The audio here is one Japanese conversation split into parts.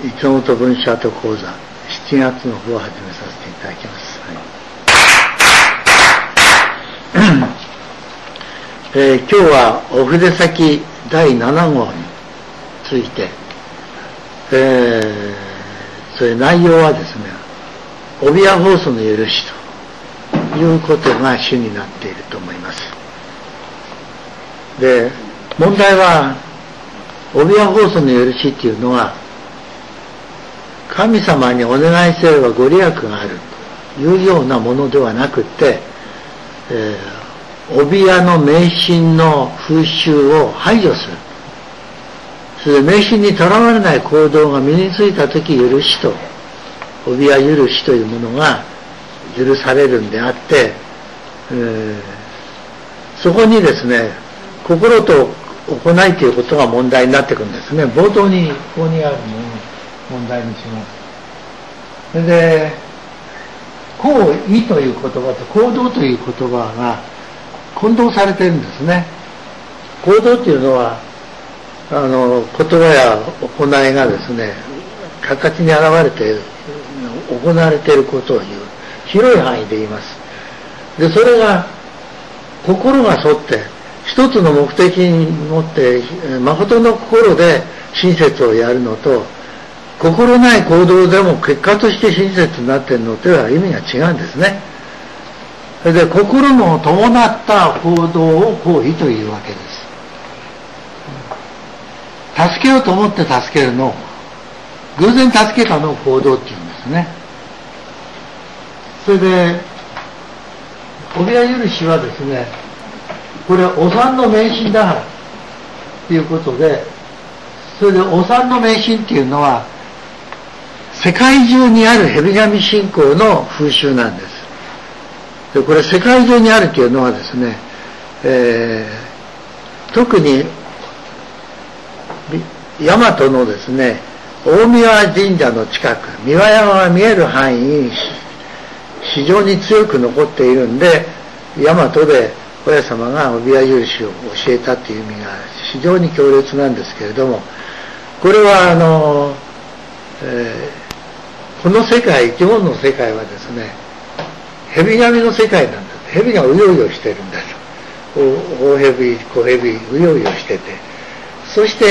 池本文書跡講座7月の方を始めさせていただきます。今日はお筆先第7号について、それ内容はですね、帯屋放送の許しということが主になっていると思います。で、問題は帯屋放送の許しっていうのは、神様にお願いすればご利益があるというようなものではなくて、帯屋の迷信の風習を排除する。それで迷信にとらわれない行動が身についたとき、許しと、帯屋許しというものが許されるんであって、そこにですね、心と行いということが問題になってくるんですね。冒頭にここにあるものを問題にします。それで、行為という言葉と行動という言葉が混同されているんですね。行動というのは、言葉や行いがですね、形に現れて行われていることを言う。広い範囲で言います。で、それが心が沿って、一つの目的に持って、誠の心で親切をやるのと、心ない行動でも結果として親切になっているのとは意味が違うんですね。それで心の伴った行動を行為というわけです。助けようと思って助けるのを、偶然助けたのを行動っていうんですね。それで、帯屋許しはですね、これはお産の迷信だからということで、それでお産の迷信っていうのは、世界中にある蛇神信仰の風習なんです。で、これ世界中にあるというのはですね、特に大和のですね、大神神社の近く、三輪山が見える範囲に非常に強く残っているんで、大和で親様が帯屋許しを教えたという意味が非常に強烈なんですけれども、これはこの世界、生き物の世界はですね、蛇神の世界なんだ。蛇がうようよしてるんだと。大蛇、小蛇、うようよしてて。そして、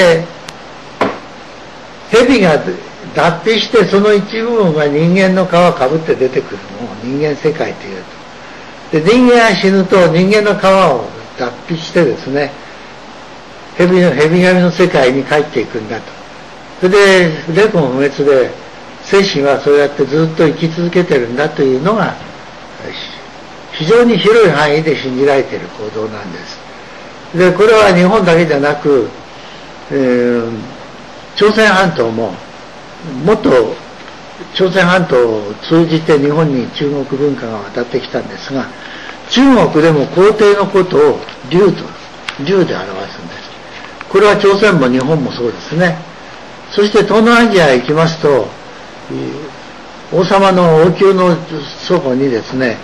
蛇が脱皮してその一部分が人間の皮をかぶって出てくるのを人間世界というと。で、人間が死ぬと人間の皮を脱皮してですね、蛇神の世界に帰っていくんだと。それで、霊魂不滅で、精神はそうやってずっと生き続けてるんだというのが、非常に広い範囲で信じられている行動なんです。で、これは日本だけじゃなく、朝鮮半島も、もっと朝鮮半島を通じて日本に中国文化が渡ってきたんですが、中国でも皇帝のことを龍で表すんです。これは朝鮮も日本もそうですね。そして東南アジアへ行きますと、王様の王宮のそばにですね、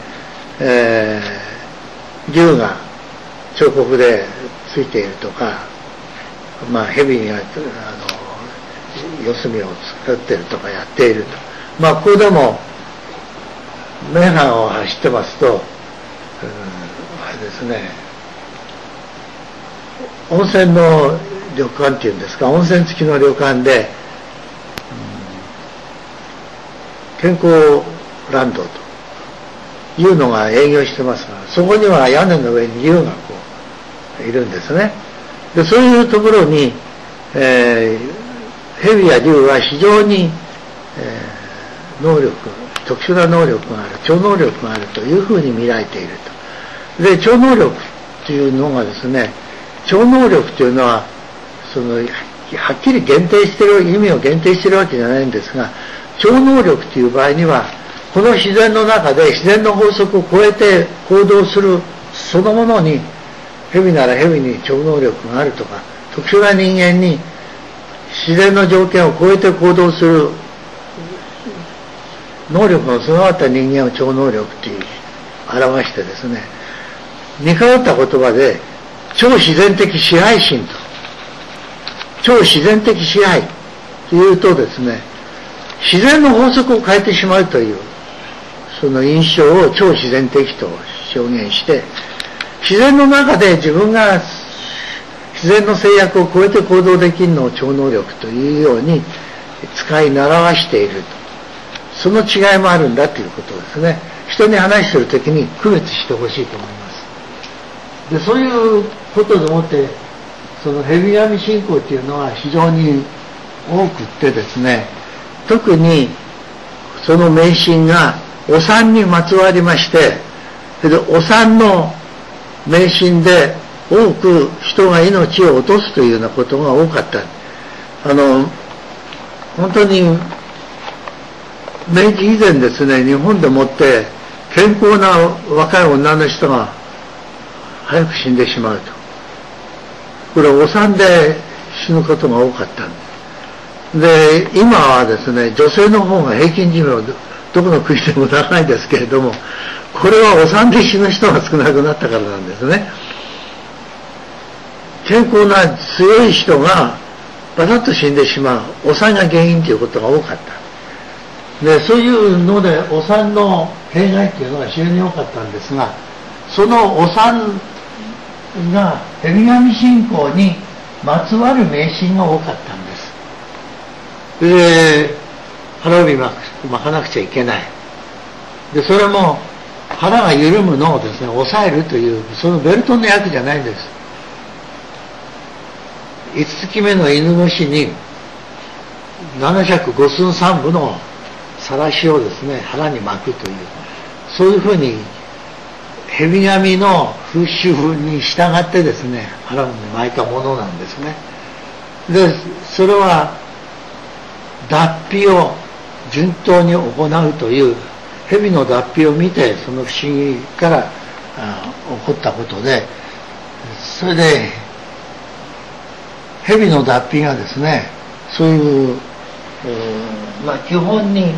竜が彫刻でついているとか、まあ蛇が四隅を作っているとかやっていると。まあここでも名阪を走ってますと、あれですね、温泉の旅館っていうんですか、温泉付きの旅館で、健康ランドというのが営業してますが、そこには屋根の上に竜がこういるんですね。で、そういうところに、蛇や竜は非常に、特殊な能力がある、超能力があるというふうに見られていると。で、超能力というのがですね、超能力というのは、はっきり限定している、意味を限定しているわけじゃないんですが、超能力という場合には、この自然の中で自然の法則を超えて行動するそのものに、蛇なら蛇に超能力があるとか、特殊な人間に自然の条件を超えて行動する能力の備わった人間を超能力という表してですね、似通った言葉で超自然的支配心と、超自然的支配というとですね、 自然の法則を変えてしまうというその印象を超自然的と表現して、自然の中で自分が自然の制約を超えて行動できるのを超能力というように使い習わしていると、その違いもあるんだということですね。人に話するときに区別してほしいと思います。で、そういうことでもってその蛇神信仰というのは非常に多くってですね、特にその迷信がお産にまつわりまして、それでお産の迷信で多く人が命を落とすというようなことが多かった。本当に明治以前ですね、日本でもって健康な若い女の人が早く死んでしまうと。これはお産で死ぬことが多かったんで、今はですね、女性の方が平均寿命どこの国でも長いですけれども、これはお産で死ぬ人が少なくなったからなんですね。健康な強い人がバタッと死んでしまう、お産が原因ということが多かった。で、そういうのでお産の弊害というのが非常に多かったんですが、そのお産が蛇神信仰にまつわる迷信が多かったんです。で、腹を巻かなくちゃいけない。で、それも腹が緩むのをですね、抑えるという、そのベルトの役じゃないんです。5月目の犬の死に705寸3部の晒しをですね、腹に巻くという、そういうふうに蛇神の風習に従ってですね、腹に巻いたものなんですね。で、それは脱皮を順当に行うという、蛇の脱皮を見てその不思議から起こったことで、それで蛇の脱皮がですね、そういう、基本に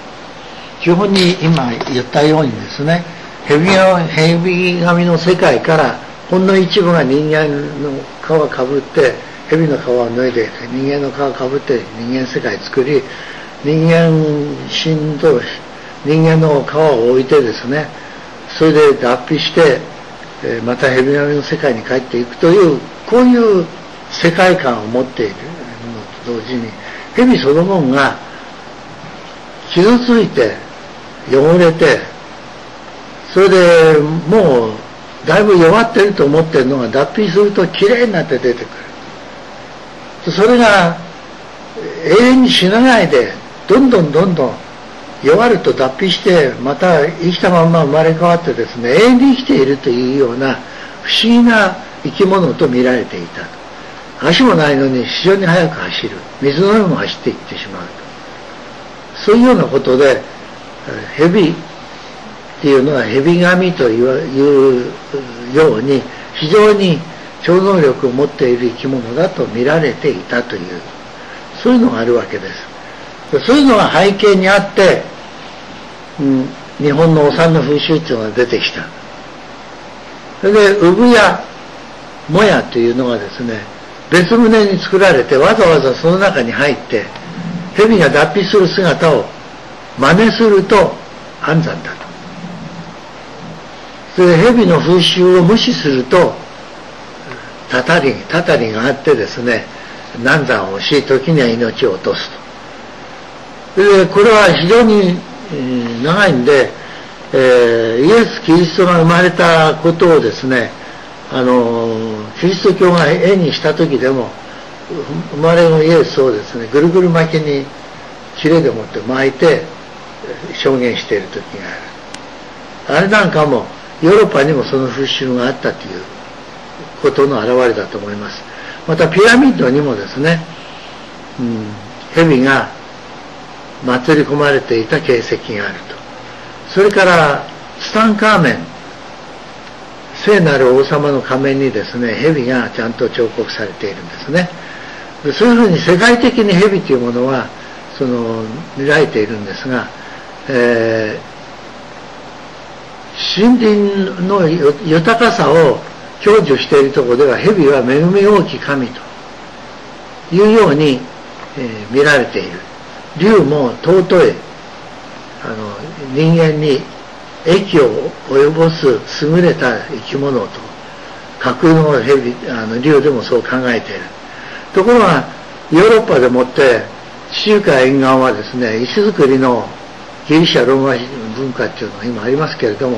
今言ったようにですね、蛇神の世界からほんの一部が人間の皮をかぶって蛇の皮を脱いで人間の皮をかぶって人間世界作り、人間心と人間の皮を置いてですね、それで脱皮してまた蛇神の世界に帰っていくという、こういう世界観を持っているのと同時に、蛇そのものが傷ついて汚れて、それでもうだいぶ弱ってると思ってるのが脱皮するときれいになって出てくる。それが永遠に死なないでどんどん弱ると脱皮してまた生きたまま生まれ変わってですね、永遠に生きているというような不思議な生き物と見られていたと。足もないのに非常に速く走る、水の上も走っていってしまうと。そういうようなことで蛇っていうのは蛇神というように非常に超能力を持っている生き物だと見られていたという、そういうのがあるわけです。そういうのが背景にあって、日本のお産の風習っていうのが出てきた。それで産やもやというのがですね、別棟に作られてわざわざその中に入って蛇が脱皮する姿を真似すると安産だと。それで蛇の風習を無視するとたたりがあってですね、難産をし、時には命を落とすと。それでこれは非常に長いんで、イエス・キリストが生まれたことをですね、キリスト教が絵にした時でも生まれのイエスをですね、ぐるぐる巻きに切れでもって巻いて証言している時がある。あれなんかもヨーロッパにもその風習があったということの表れだと思います。またピラミッドにもですね、蛇が祀り込まれていた形跡があると。それからツタンカーメン、聖なる王様の仮面にですね、蛇がちゃんと彫刻されているんですね。でそういうふうに世界的に蛇というものは見られているんですが、森林の豊かさを享受しているところでは蛇は恵み多き神というように、見られている。 竜も尊い人間に益を及ぼす優れた生き物と架空の竜でもそう考えている。ところがヨーロッパでもって地中海沿岸はですね、石造りのギリシャローマ文化っていうのが今ありますけれども、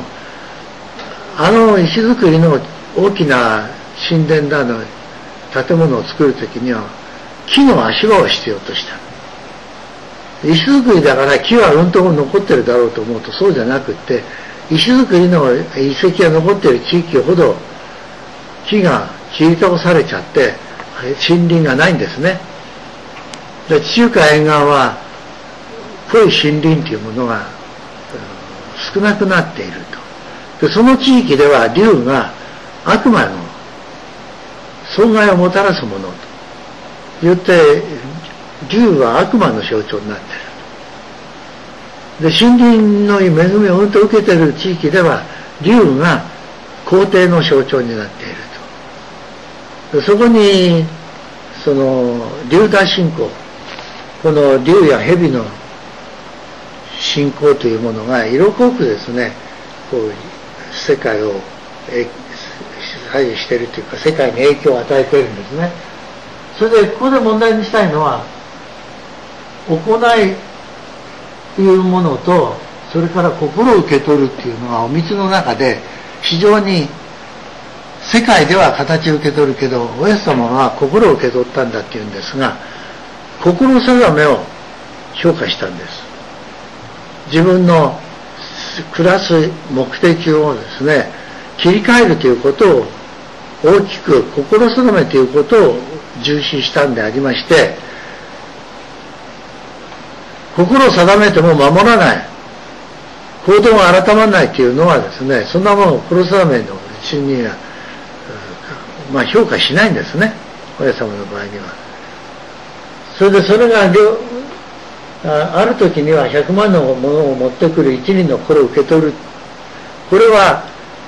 石造りの大きな神殿だの建物を作るときには木の足場を必要とした。石造りだから木はうんとも残ってるだろうと思うとそうじゃなくって、石造りの遺跡が残っている地域ほど木が切り倒されちゃって森林がないんですね。で地中海沿岸は濃い森林というものが少なくなっていると。でその地域では竜が悪魔の損害をもたらすものと言って竜は悪魔の象徴になっている。で森林の恵みをうんと受けている地域では竜が皇帝の象徴になっていると。でそこにその竜打信仰、この竜や蛇の信仰というものが色濃くですね、こう世界を左右しているというか、世界に影響を与えているんですね。それでここで問題にしたいのは、行いというものと、それから心を受け取るっていうのがお水の中で非常に世界では形を受け取るけど、おイエス様は心を受け取ったんだっていうんですが、心定めを評価したんです。自分の暮らす目的をですね、切り替えるということを大きく心定めということを重視したんでありまして、心を定めても守らない、行動が改まらないというのはですね、そんなものを心定めのうちには、評価しないんですね、おイエス様の場合には。それがある時には100万のものを持ってくる一人の心を受け取る。これは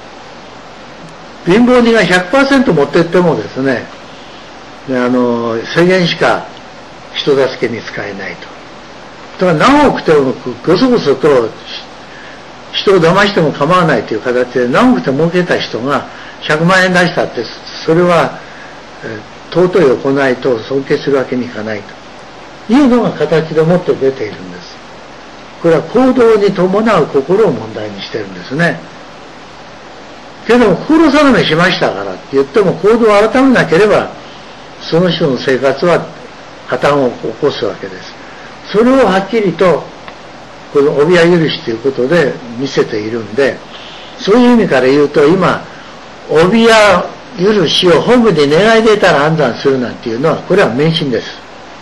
貧乏人が 100% 持っていってもですね、制限しか人助けに使えないと。だから何億でもごそごそと人を騙しても構わないという形で何億で儲けた人が100万円出したって、それは尊い行いと尊敬するわけにいかないというのが形でもって出ているんです。これは行動に伴う心を問題にしてるんですね。けども心定めしましたからって言っても行動を改めなければその人の生活は破綻を起こすわけです。それをはっきりとこの帯や許しということで見せているんで、そういう意味から言うと今帯や許しを本部に願い出たら安産するなんていうのはこれは迷信です。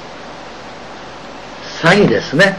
詐欺ですね。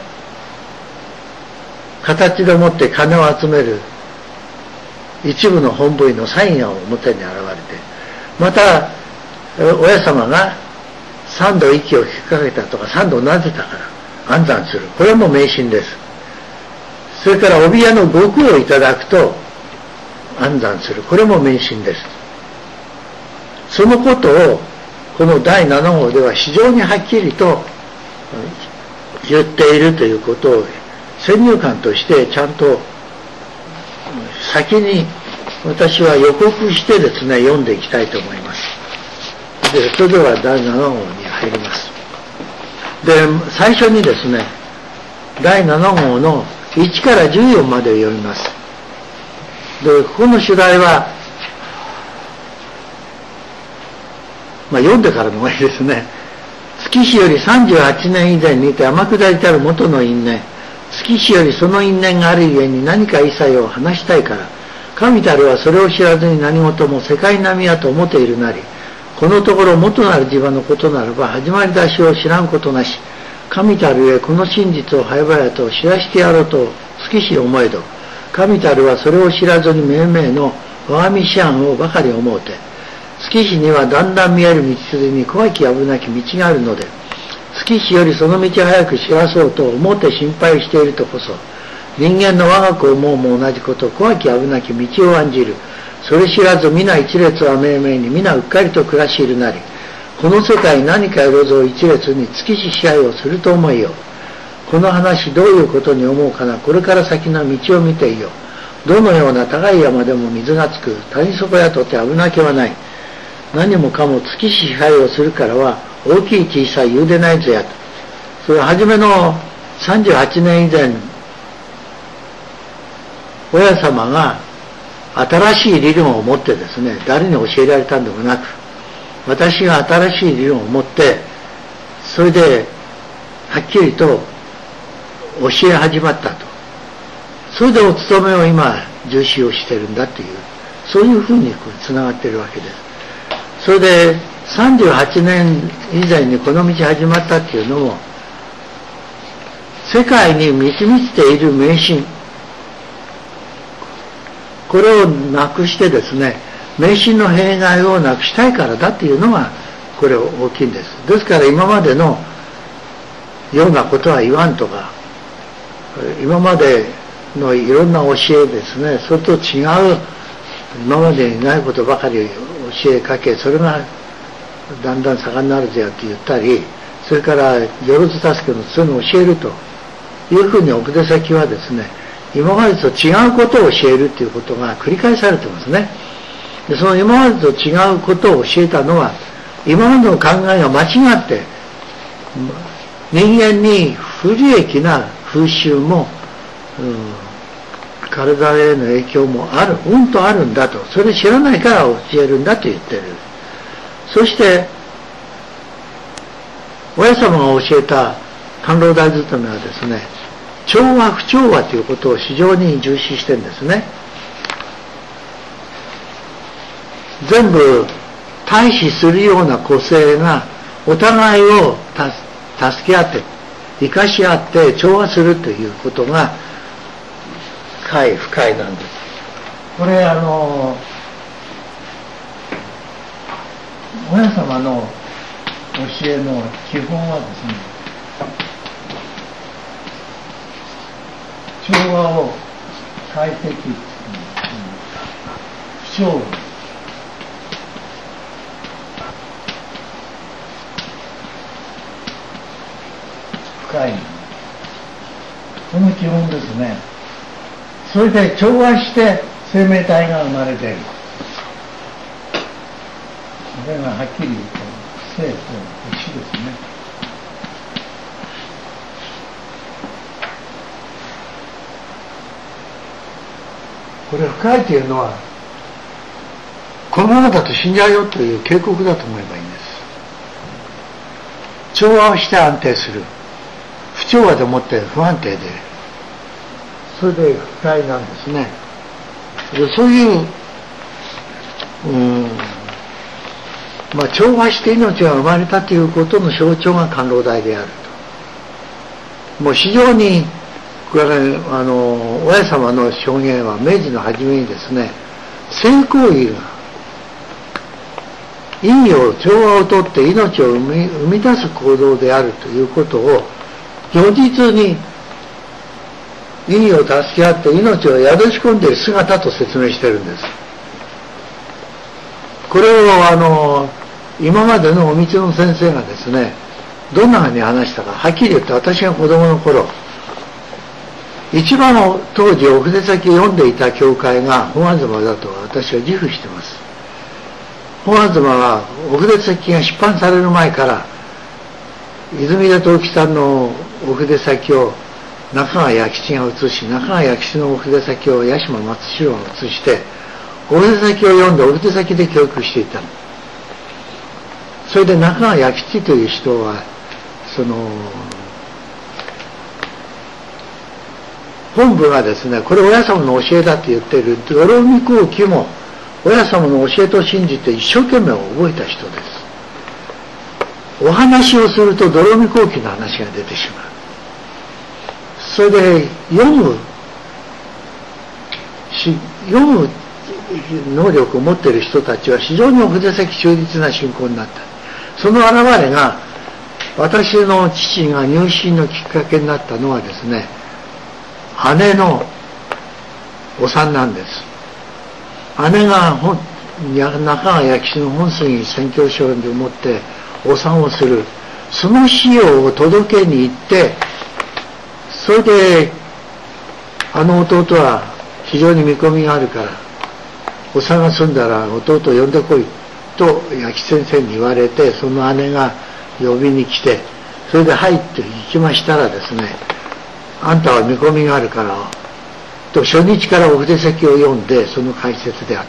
形でもって金を集める一部の本部員のサインが表に現れて、またお親様が3度息を吹きかけたとか3度なぜたから安産する、これも迷信です。それから帯屋の極をいただくと安産する、これも迷信です。そのことをこの第7号では非常にはっきりと言っているということを先入観としてちゃんと先に私は予告してですね読んでいきたいと思います。でそれでは第7号に入ります。で最初にですね第7号の1から14までを読みます。でここの主題は読んでからの方がいいですね。月日より38年以前にて天下りたる元の因縁、月日よりその因縁があるゆえに何か一切を話したいから、神たるはそれを知らずに何事も世界並みやと思っているなり、このところ元なる地場のことならば始まり出しを知らんことなし、神たるゆえこの真実を早々と知らしてやろうと月日思えど、神たるはそれを知らずに命名の我が身思案をばかり思うて、月日にはだんだん見える道筋に怖き危なき道があるので、月日よりその道早く知らそうと思って心配しているとこそ、人間の我が子を思うも同じこと、怖き危なき道を案じる。それ知らず皆一列は命名に皆うっかりと暮らしいるなり、この世界何かよろずを一列に月日支配をすると思いよ。 この話どういうことに思うかな。これから先の道を見ていよう。どのような高い山でも水がつく。谷底やとて危なげはない。何もかも月支配をするからは、大きい小さい言うでないぞやと。それは初めの38年以前、親様が新しい理論を持ってですね、誰に教えられたんでもなく、私が新しい理論を持って、それではっきりと教え始まったと。それでお勤めを今重視をしてるんだという、そういうふうにつながっているわけです。それで38年以前にこの道始まったっていうのも、世界に満ち満ちている迷信、これをなくしてですね、迷信の弊害をなくしたいからだっていうのがこれ大きいんです。ですから今までのようなことは言わんとか、今までのいろんな教えですね、それと違う今までにないことばかり教えかけ、それがだんだん盛んになるぜよって言ったり、それからよろず助けのそういうのを教えるというふうに奥出先はですね、今までと違うことを教えるということが繰り返されてますね。でその今までと違うことを教えたのは、今までの考えが間違って人間に不利益な風習も、体への影響もある、とあるんだと。それ知らないから教えるんだと言ってる。そして親様が教えた官老大勤めはですね、調和不調和ということを非常に重視してるんですね。全部対比するような個性がお互いを助け合って生かし合って調和するということが快不快なんです。これ親様の教えの基本はですね、調和を快適、不調和、深い、この基本ですね。それで調和して生命体が生まれている。これがはっきり言うと生と死ですね。これ深いというのは、このままだと死んじゃうよという警告だと思えばいいんです。調和をして安定する。不調和でもって不安定で、それで不快なんですね。でそういう、調和して命が生まれたということの象徴が官老大であると。もう非常にこれ、親様の証言は明治の初めにですね、性行為が意義を調和をとって命を生み出す行動であるということを如実に意義を助け合って命を宿し込んでいる姿と説明しているんです。これを今までのお道の先生がですね、どんなふうに話したか、はっきり言って私が子供の頃、一番当時お筆先を読んでいた教会が本東だと私は自負しています。本東はお筆先が出版される前から泉田藤吉さんのお筆先を中川弥吉が写し、中川弥吉のお筆先を八島松四郎が写して、お筆先を読んでお筆先で教育していたの。それで中川弥吉という人は本部がですね、これ親様の教えだって言っている泥見後期も親様の教えと信じて一生懸命覚えた人です。お話をすると泥見後期の話が出てしまう。それで読む能力を持っている人たちは非常にお筆先忠実な信仰になった。その現れが、私の父が入信のきっかけになったのはですね、姉のお産なんです。姉が中川弥吉の本杉宣教書でもってお産をする。その資料を届けに行って、 それであの弟は非常に見込みがあるからお産が済んだら弟を呼んでこいと八木先生に言われて、その姉が呼びに来て、それで入って行きましたらですね、あんたは見込みがあるからと初日からお筆先を読んで、その解説であった。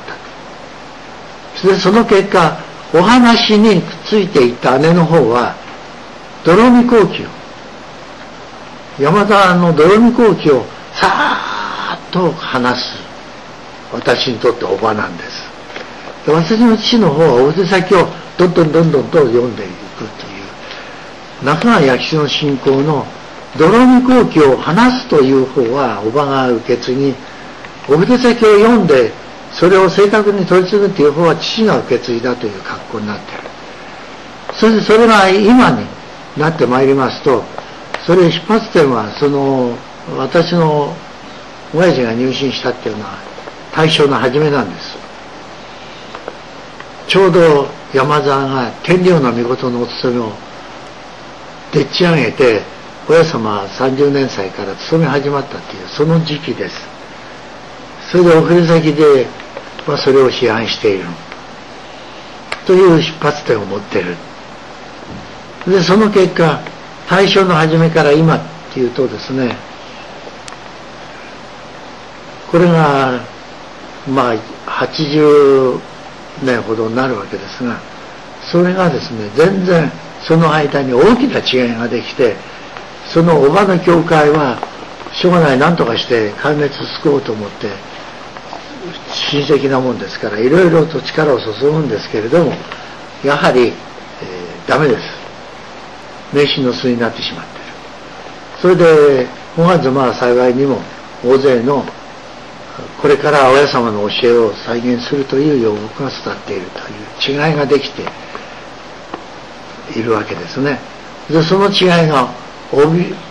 それでその結果、お話にくっついていた姉の方は泥見後期を、山田の泥見後期をさーっと話す私にとっておばなんです。で、私の父の方はお筆先をどんどんと読んでいくという、中川弥吉の信仰の泥見後期を話すという方はおばが受け継ぎ、お筆先を読んでそれを正確に取り継ぐという方は父が受け継いだという格好になっている。そしてそれが今になってまいりますと、それ出発点はその私の親父が入信したっていうのは大正の初めなんです。ちょうど山沢が天領の御事のお勤めをでっち上げて、親様は30年歳から勤め始まったっていうその時期です。それでお筆先でそれを批判しているという出発点を持っている。でその結果、大正の初めから今っていうとですね、これが80年ほどになるわけですが、それがですね、全然その間に大きな違いができて、そのおばの教会はしょうがない、何とかして壊滅救おうと思って親戚なもんですからいろいろと力を注ぐんですけれども、やはり、ダメです。迷信の巣になってしまっている。それで本願妻は幸いにも大勢のこれから親様の教えを再現するという養牧が育っているという違いができているわけですね。でその違いが同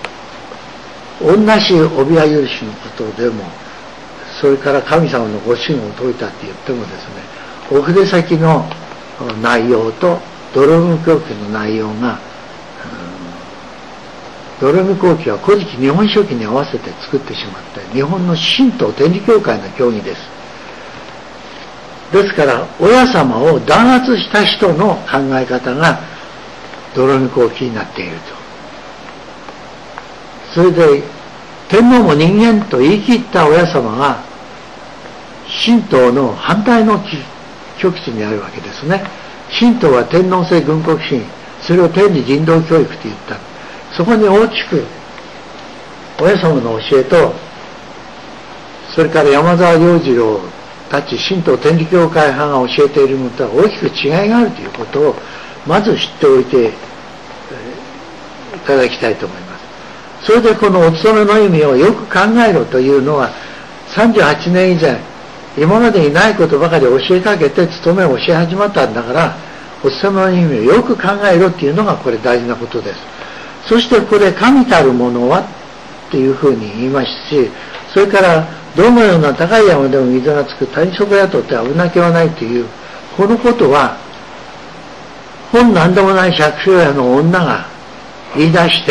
じ帯屋許しのことでも、それから神様のご神を説いたって言ってもですね、お筆先の内容と泥見後期の内容が、泥見後期は古事記日本書紀に合わせて作ってしまって日本の神道天理教会の教義です。ですから親様を弾圧した人の考え方が泥見後期になっていると。それで天皇も人間と言い切った親様が神道の反対の極地にあるわけですね。神道は天皇制軍国主義、それを天理人道教育と言った。そこに大きく親様の教えと、それから山沢良次郎たち神道天理教会派が教えているのとは大きく違いがあるということをまず知っておいていただきたいと思います。それでこのお勤めの意味をよく考えろというのは、38年以前今までにないことばかり教えかけて勤めを教え始まったんだから、お勤めの意味をよく考えろっていうのがこれ大事なことです。そしてこれ神たるものはっていうふうに言いますし、それからどのような高い山でも水がつく谷底雇って危なげはないというこのことは、本なんでもない百姓屋の女が言い出して、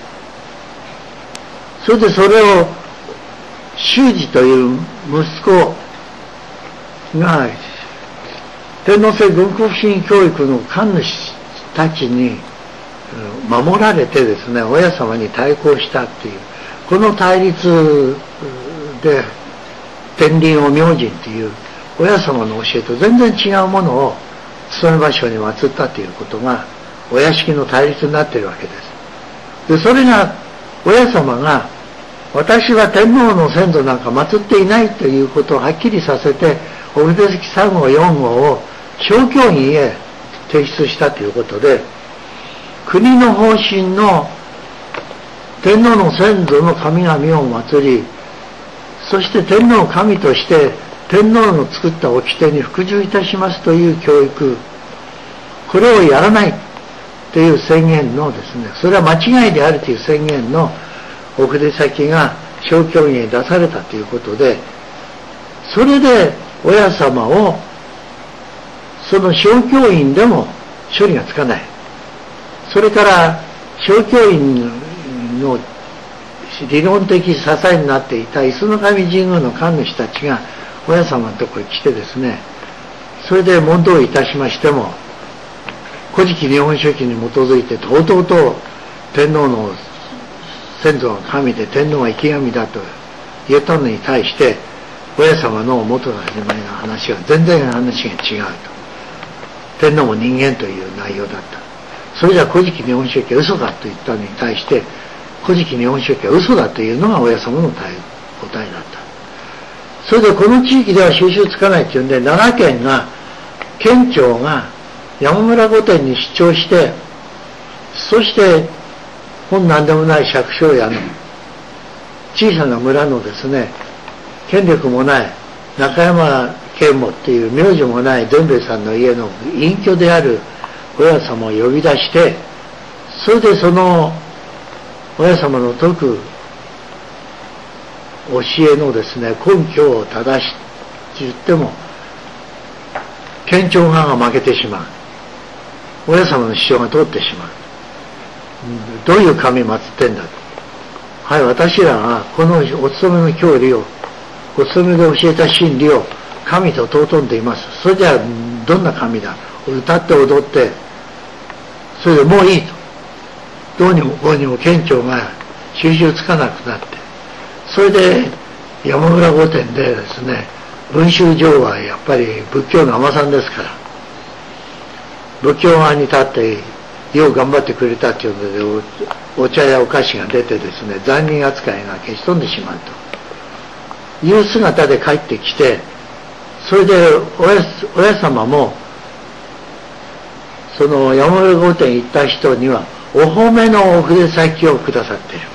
それでそれを修二という息子が天皇制軍国主義教育の神主たちに守られてですね、親様に対抗したっていうこの対立で天輪を明神という親様の教えと全然違うものを勤め場所に祀ったということがお屋敷の対立になっているわけです。でそれが親様が私は天皇の先祖なんか祀っていないということをはっきりさせて、お筆先3号4号を小教議へ提出したということで、国の方針の天皇の先祖の神々を祀り、そして天皇神として天皇の作った掟に服従いたしますという教育、これをやらないという宣言のですね、それは間違いであるという宣言のお筆先が小教議へ出されたということで、それで親様をその小教員でも処理がつかない。それから小教員の理論的支えになっていた磯の神神宮の神主たちが親様のところに来てですね、それで問答いたしましても、古事記日本書紀に基づいてとうとうと天皇の先祖が神で天皇は生き神だと言ったのに対して、親様の元の始まりの話は全然話が違うと。天皇も人間という内容だった。それじゃ古事記日本書紀は嘘かと言ったのに対して、古事記日本書紀は嘘だというのが親様の答えだった。それでこの地域では収集つかないというんで、奈良県が県庁が山村御殿に出張して、そして本なんでもない借所屋の小さな村のですね、権力もない中山啓母っていう名字もない伝兵衛さんの家の隠居である親様を呼び出して、それでその親様の説く教えのですね、根拠を正しって言っても県庁側が負けてしまう。親様の主張が通ってしまう。どういう神祀ってんだと。はい、私らがこのお勤めの教理を、お勤めで教えた真理を神と尊んでいます。それじゃあどんな神だ。歌って踊って、それでもういいと。どうにもこうにも県庁が収集つかなくなって、それで山村御殿でですね、文宗上はやっぱり仏教の尼さんですから、仏教側に立ってよう頑張ってくれたというので、お茶やお菓子が出てですね、残忍扱いが消し飛んでしまうという姿で帰ってきて、それで親様もその山村御殿行った人にはお褒めのお筆先をくださっている。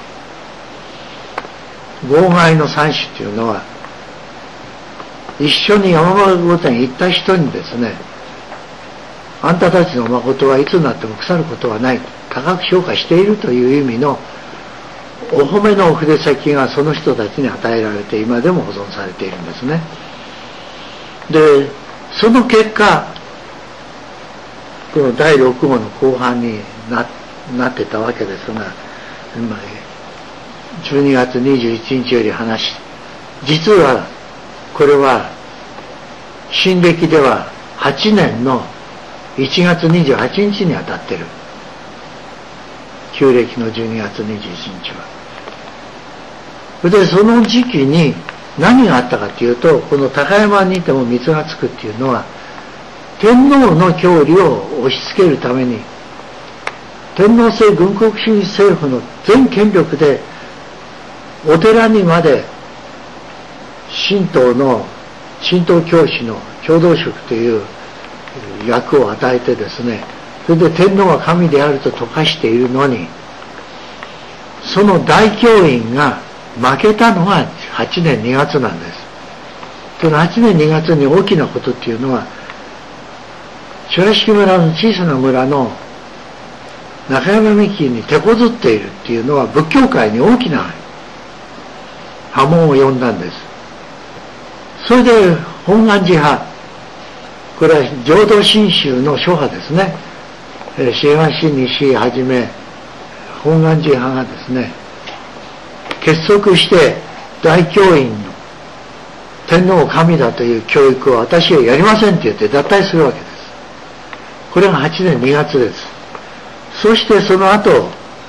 号外の三種っていうのは、一緒に山村御殿行った人にですね、あんたたちの誠はいつになっても腐ることはない、高く評価しているという意味のお褒めのお筆先がその人たちに与えられて、今でも保存されているんですね。で、その結果、この第6号の後半になってたわけですが、12月21日より話し、実はこれは新暦では8年の1月28日に当たってる。旧暦の12月21日は。それでその時期に何があったかというと、この高山にいても水がつくっていうのは、天皇の教理を押し付けるために、天皇制軍国主義政府の全権力でお寺にまで神道教師の共同職という役を与えてですね、それで天皇は神であると説かしているのに、その大教員が負けたのが8年2月なんです。その8年2月に大きなことっていうのは、白敷村の小さな村の中山幹に手こずっているっていうのは仏教界に大きな波紋を呼んだんです。それで本願寺派、これは浄土真宗の諸派ですね、東西はじめ本願寺派がですね、結束して大教員の天皇神だという教育を私はやりませんって言って脱退するわけです。これが8年2月です。そしてその後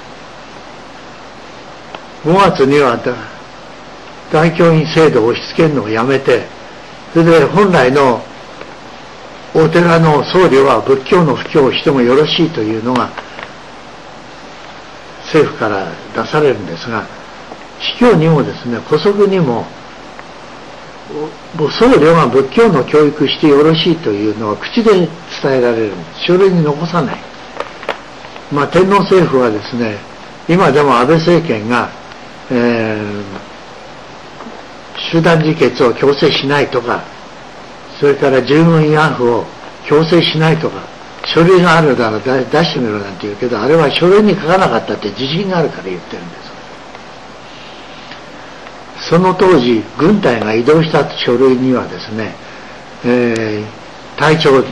5月には大教員制度を押し付けるのをやめて、それで本来のお寺の僧侶は仏教の布教をしてもよろしいというのが政府から出されるんですが、司教にもですね、姑息にも僧侶が仏教の教育してよろしいというのは口で伝えられるんです。書類に残さない。天皇政府はですね、今でも安倍政権が、集団自決を強制しないとか、それから従軍慰安婦を強制しないとか、書類があるなら出してみろなんて言うけど、あれは書類に書かなかったって自信があるから言ってるんです。その当時軍隊が移動した書類にはですね、隊長、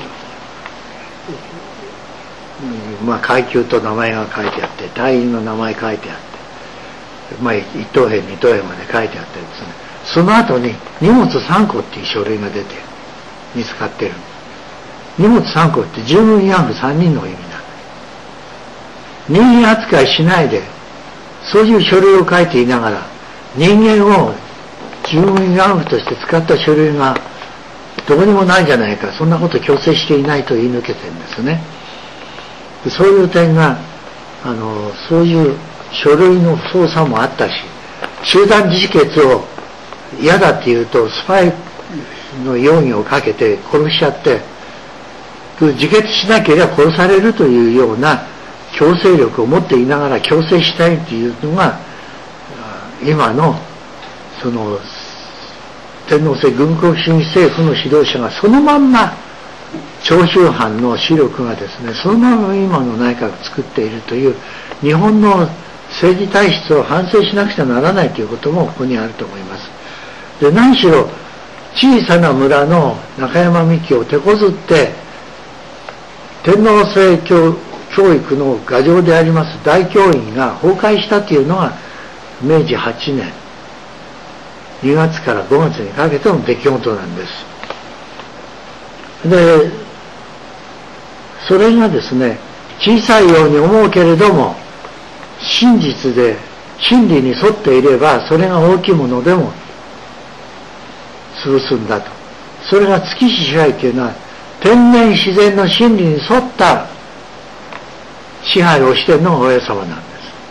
階級と名前が書いてあって、隊員の名前書いてあって、 1等辺2等辺まで書いてあってですね、その後に荷物3個っていう書類が出て見つかってる。荷物3個って従軍慰安婦3人の意味なんだ。人間扱いしないでそういう書類を書いていながら、人間を従軍慰安婦として使った書類がどこにもないじゃないか、そんなこと強制していないと言い抜けてるんですね。でそういう点がそういう書類の操作もあったし、集団自決を嫌だっていうとスパイの容疑をかけて殺しちゃって、自決しなければ殺されるというような強制力を持っていながら強制したいというのが今のその天皇制軍国主義政府の指導者がそのまんま長州藩の主力がですね、そのまま今の内閣を作っているという日本の政治体質を反省しなくちゃならないということもここにあると思います。で何しろ小さな村の中山美紀を手こずって天皇制教育の牙城であります大教院が崩壊したというのが明治8年2月から5月にかけての出来事なんです。でそれがですね、小さいように思うけれども真実で真理に沿っていればそれが大きいものでも潰すんだと。それが月支配というのは天然自然の真理に沿った支配をしているのがお家様なんです。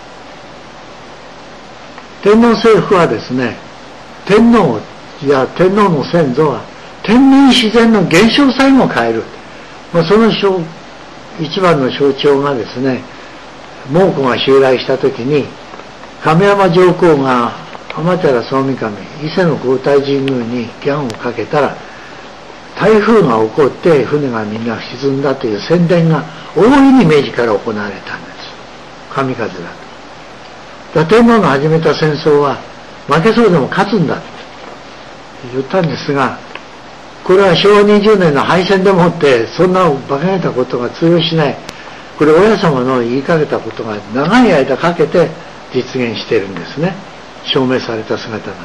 天皇政府はですね、天皇や天皇の先祖は天然自然の現象さえも変える。その一番の象徴がですね、蒙古が襲来した時に亀山上皇が天照総御神伊勢の皇太神宮にギャンをかけたら台風が起こって船がみんな沈んだという宣伝が大いに明治から行われたんです。神風だと。だから天皇が始めた戦争は負けそうでも勝つんだと言ったんですが、これは昭和20年の敗戦でもってそんな馬鹿げたことが通用しない。これ親様の言いかけたことが長い間かけて実現しているんですね。証明された姿なんです。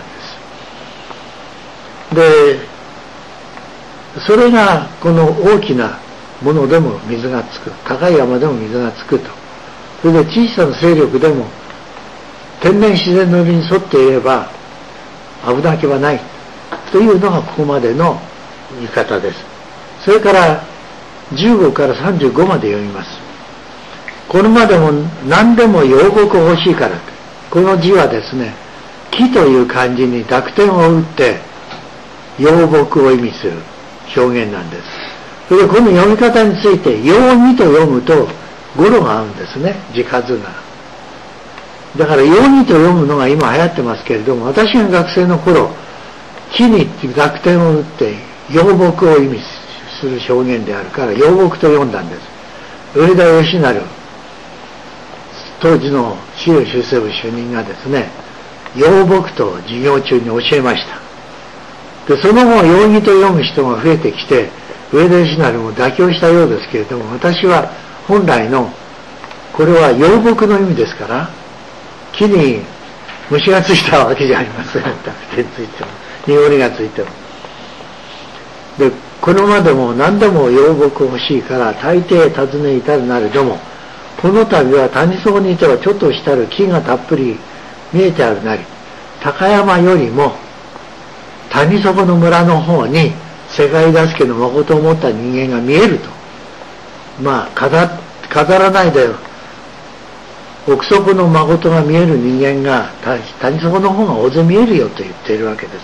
でそれがこの大きなものでも水がつく、高い山でも水がつくと。それで小さな勢力でも天然自然の理に沿っていれば危なげはないというのがここまでの言い方です。それから15から35まで読みます。これまでも何でも養木欲しいからと。この字はですね、木という漢字に濁点を打って養木を意味する表現なんです。それでこの読み方について用にと読むと語呂が合うんですね、字数が。だから用にと読むのが今流行ってますけれども、私が学生の頃木に濁点を打って養木を意味する表現であるから養木と読んだんです。上田義成当時の資料修正部主任がですね、養木と授業中に教えました。でその後用にと読む人が増えてきて上田義成も妥協したようですけれども、私は本来のこれは養木の意味ですから、木に虫がついたわけじゃありません。濁点ついても濁りがついても。でこれまでも何でも養木欲しいから大抵尋ね至るなれども、この度は谷底にいてはちょっとしたる木がたっぷり見えてあるなり、高山よりも谷底の村の方に世界助けの誠を持った人間が見えると。まあ飾らないで奥底の誠が見える人間が谷底の方が大勢見えるよと言っているわけです。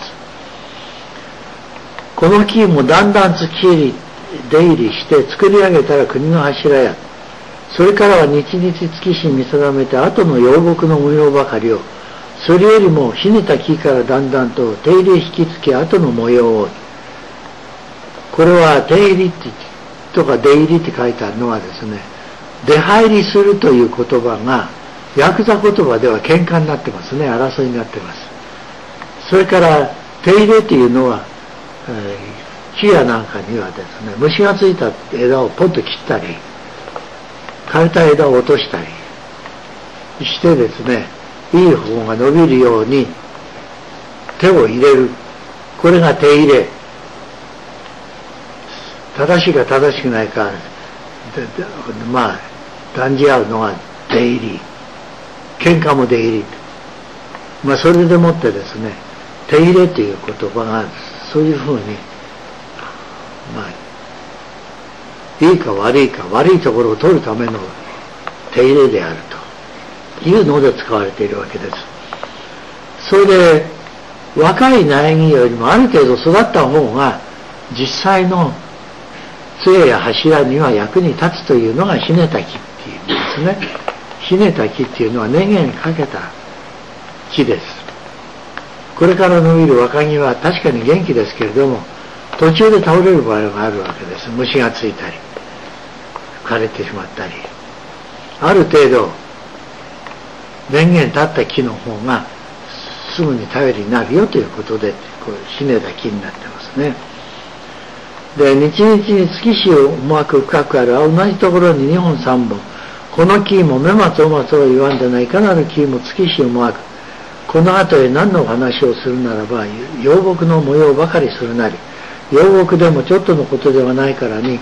この木もだんだん出入りして作り上げたら国の柱や、それからは日々月日見定めて後の養木の模様ばかりを、それよりもひねた木からだんだんと手入れ引きつけ後の模様を、これは手入りとか出入りって書いてあるのはですね、出入りするという言葉がヤクザ言葉では喧嘩になってますね、争いになってます。それから手入れというのは、木やなんかにはですね、虫がついた枝をポンと切ったり枯れた枝を落としたりしてですね、 いい方が伸びるように手を入れる。これが手入れ。正しいか正しくないか、まあ断じ合うのが出入り。喧嘩も出入り。まあそれでもってですね、手入れという言葉がそういうふうに、まあいいか悪いか、悪いところを取るための手入れであるというので使われているわけです。それで若い苗木よりもある程度育った方が実際の杖や柱には役に立つというのがひねた木っていうんですね。ひねた木っていうのは年月にかけた木です。これから伸びる若木は確かに元気ですけれども、途中で倒れる場合があるわけです。虫がついたり枯れてしまったり、ある程度年月経った木の方がすぐに頼りになるよということで、こうひねた木になってますね。で、日々に月日を思惑深くある同じところに2本3本、この木も目松お松を言わんでないかなる木も月日を思惑、この後へ何のお話をするならば養木の模様ばかりするなり、養木でもちょっとのことではないからに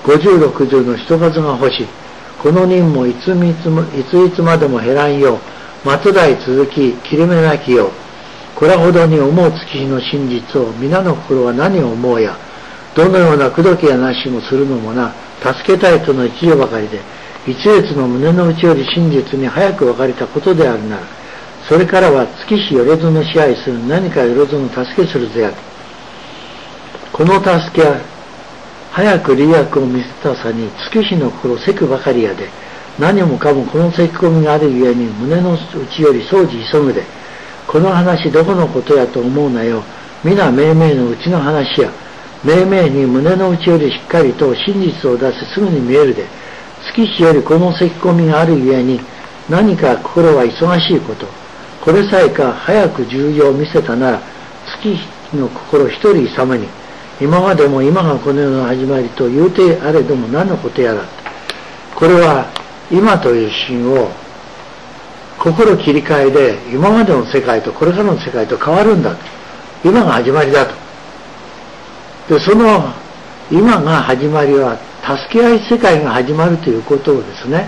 50、60の人数が欲しい。この任もいついつまでも減らんよう、末代続き切れ目なきよう。これほどに思う月日の真実を皆の心は何を思うや、どのような口説きやなしもするのもな、助けたいとの一助ばかりで、一列の胸の内より真実に早く分かれたことであるなら、それからは月日よろずの支配する何かよろずの助けするぜある。この助けは早く利益を見せたさに月日の心せくばかりやで、何もかもこのせき込みがあるゆえに胸の内より掃除急ぐで、この話どこのことやと思うなよ。皆命名のうちの話や。命名に胸の内よりしっかりと真実を出せすぐに見えるで、月日よりこのせき込みがあるゆえに何か心は忙しいこと、これさえか早く重要を見せたなら、月日の心一人様に、今までも今がこの世の始まりと言うてあれども何のことやら。これは今という心を心切り替えで、今までの世界とこれからの世界と変わるんだと。今が始まりだと。で、その今が始まりは助け合い世界が始まるということをですね、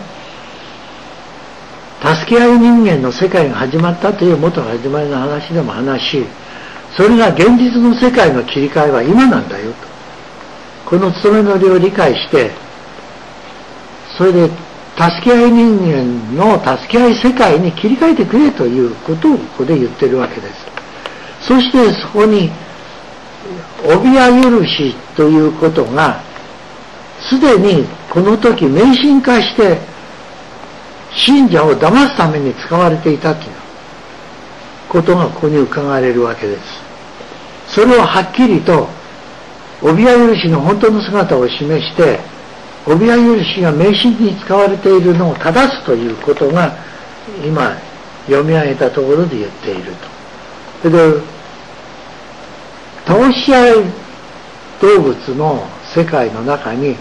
助け合い人間の世界が始まったという元の始まりの話でも話し、それが現実の世界の切り替えは今なんだよと。この務めの理を理解して、それで助け合い人間の助け合い世界に切り替えてくれということをここで言ってるわけです。そしてそこに帯や許しということがすでにこの時迷信化して信者を騙すために使われていたということがここに伺われるわけです。それをはっきりと帯や許しの本当の姿を示して、帯や許しが迷信に使われているのを正すということが今読み上げたところで言っていると。で、倒し合い動物の世界の中に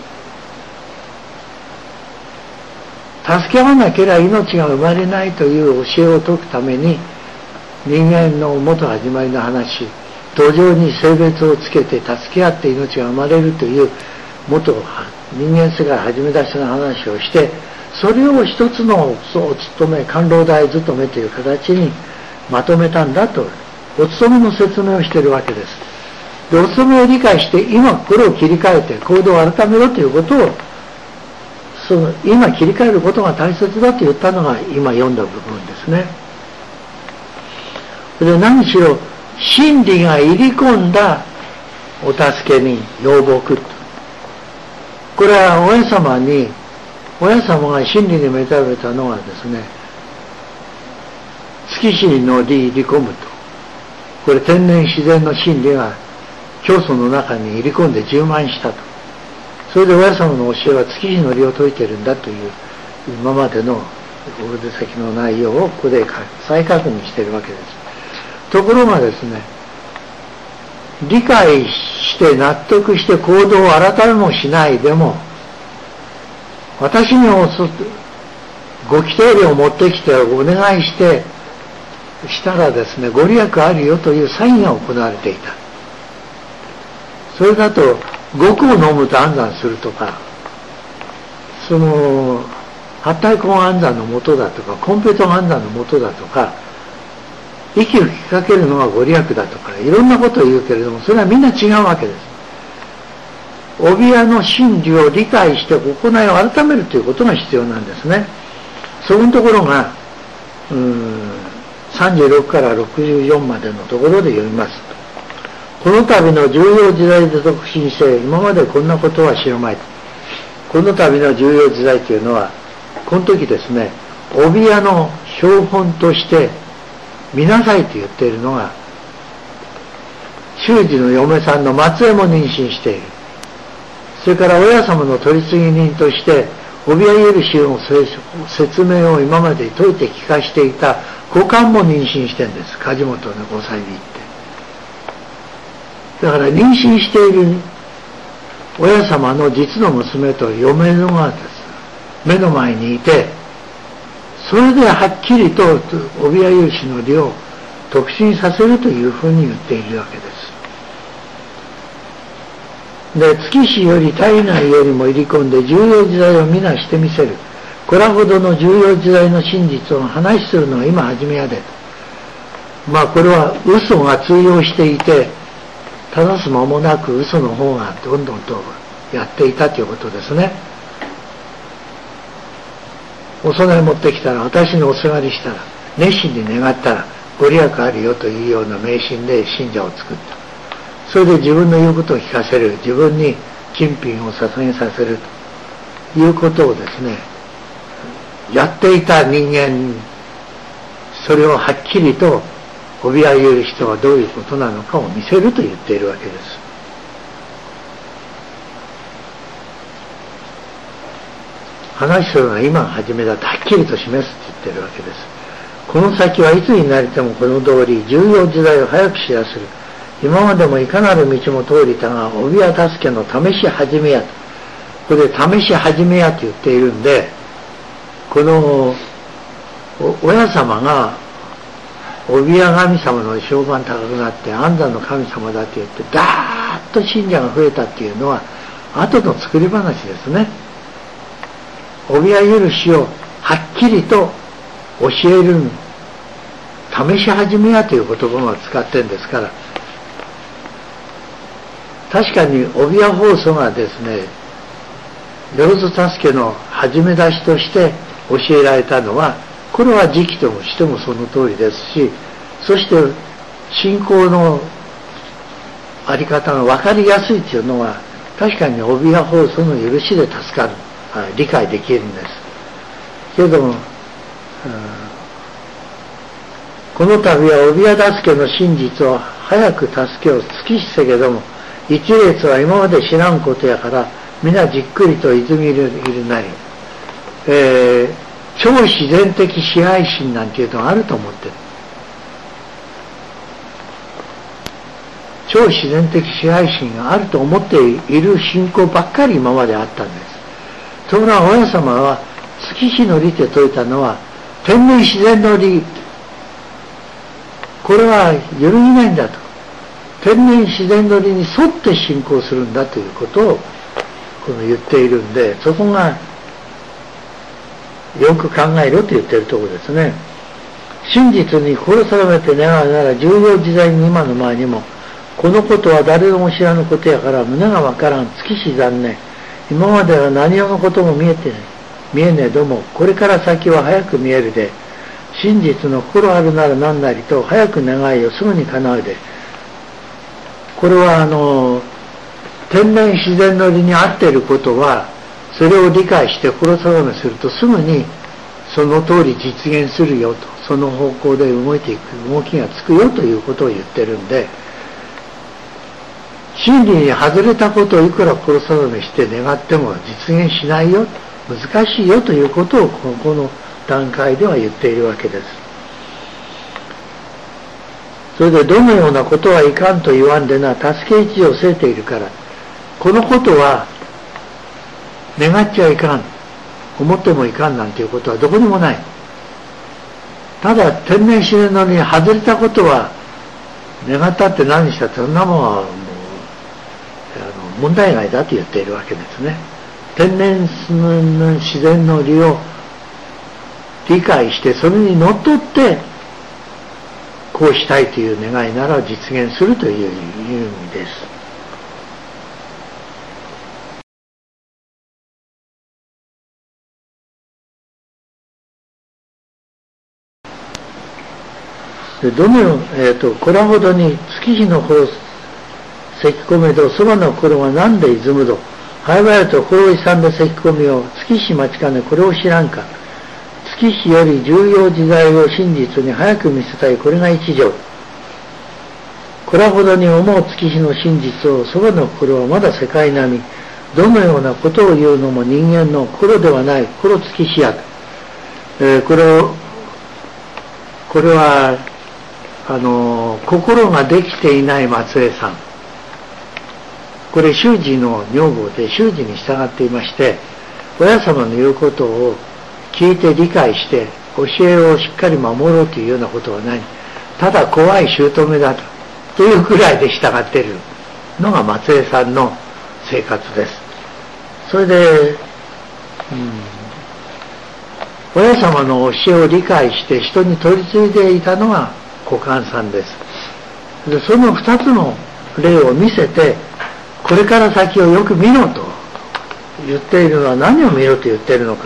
助け合わなければ命が生まれないという教えを説くために、人間の元始まりの話、土壌に性別をつけて助け合って命が生まれるという元人間世界始め出しの話をして、それを一つのお勤め、官労大勤めという形にまとめたんだと、お勤めの説明をしているわけです。で、お勤めを理解して今心を切り替えて行動を改めろということを、その今切り替えることが大切だと言ったのが今読んだ部分ですね。で、何しろ真理が入り込んだお助けに養木と、これは親様が真理に目覚めたのはですね、月日に乗り入り込むと、これ天然自然の真理が教祖の中に入り込んで充満したと。それで親様の教えは月日の理を説いてるんだという今までのお出先の内容をここで再確認しているわけです。ところがですね、理解して納得して行動を改めもしないでも、私にご祈祷料を持ってきてお願いしてしたらですね、ご利益あるよというサインが行われていた。それだと極を飲むと安産するとか、その八体根安産の元だとか、コンペトン安産の元だとか、息を吹きかけるのがご利益だとか、いろんなことを言うけれども、それはみんな違うわけです。帯屋の真理を理解して行いを改めるということが必要なんですね。そのところが36から64までのところで読みます。この度の重要時代で特進して、今までこんなことは知らない。この度の重要時代というのは、この時ですね、帯屋の標本として見なさいと言っているのが、修士の嫁さんの松江も妊娠している。それから親様の取り次ぎ人として、帯屋許しの説明を今まで説いて聞かしていた五冠も妊娠してるんです。梶本のご祭に行って。だから妊娠している親様の実の娘と嫁のがです、目の前にいて、それではっきりと帯屋許しの理を特進させるというふうに言っているわけです。で、月日より体内よりも入り込んで重要時代を皆してみせる。これほどの重要時代の真実を話しするのが今始めやで。まあこれは嘘が通用していて、正す間もなく嘘の方がどんどんとやっていたということですね。お供え持ってきたら、私におすがりしたら、熱心に願ったらご利益あるよというような迷信で信者を作った。それで自分の言うことを聞かせる、自分に金品を捧げさせるということをですね、やっていた人間、それをはっきりと帯屋許しとはどういうことなのかを見せると言っているわけです。話するのは今が初めだとはっきりと示すと言っているわけです。この先はいつになりてもこの通り重要時代を早く知らせる。今までもいかなる道も通りたが、帯屋助けの試し始めやと。これで試し始めやと言っているんで、この親様が帯屋神様の評判高くなって安産の神様だって言ってダーッと信者が増えたっていうのは後の作り話ですね。帯屋許しをはっきりと教える、試し始めやという言葉を使ってるんですから、確かに帯屋放送がですね、よろず助けの始め出しとして教えられたのは、これは時期としてもその通りですし、そして信仰のあり方が分かりやすいというのは、確かに帯屋放送の許しで助かる、理解できるんです。けれども、この度は帯屋助けの真実を早く助けを尽きしたけども、一列は今まで知らんことやから皆じっくりと泉いるなり、超自然的支配心なんていうのがあると思ってる。超自然的支配心があると思っている信仰ばっかり今まであったんです。ところが親様は月日の理って説いたのは天然自然の理、これは揺るぎないんだと。天然自然の理に沿って信仰するんだということを言っているんで、そこがよく考えろと言っているところですね。真実に心定めて願うなら重要時代に今の前にも、このことは誰も知らぬことやから胸がわからん、月日残念。今までは何のことも見えねえども、これから先は早く見えるで、真実の心あるなら何なりと早く願いをすぐに叶うで。これは天然自然の理に合っていることは、それを理解して心定めするとすぐにその通り実現するよと、その方向で動いていく動きがつくよということを言ってるんで、真理に外れたことをいくら心定めして願っても実現しないよ、難しいよということをこの段階では言っているわけです。それでどのようなことはいかんと言わんでな、助け一時を据えているから、このことは願っちゃいかん、思ってもいかんなんていうことはどこにもない。 ただ天然自然のに外れたことは願ったって何したってそんなもんはもう問題外だと言っているわけですね。天然の自然の理を理解してそれにのっとってこうしたいという願いなら実現するという意味です。どのよう、これほどに月日の頃せき込めどそばの頃は何で出むどはやばやと心勇んでせき込みを月日待ちかねこれを知らんか月日より重要自在を真実に早く見せたいこれが一条これほどに思う月日の真実をそばの心はまだ世界並みどのようなことを言うのも人間の心ではない心月日やこれは心ができていない松江さんこれ修士の女房で修士に従っていまして親様の言うことを聞いて理解して教えをしっかり守ろうというようなことはないただ怖い姑だというくらいで従っているのが松江さんの生活です。それで、親様の教えを理解して人に取り継いでいたのが小寛さんです。でその2つの例を見せてこれから先をよく見ろと言っているのは何を見ろと言っているのか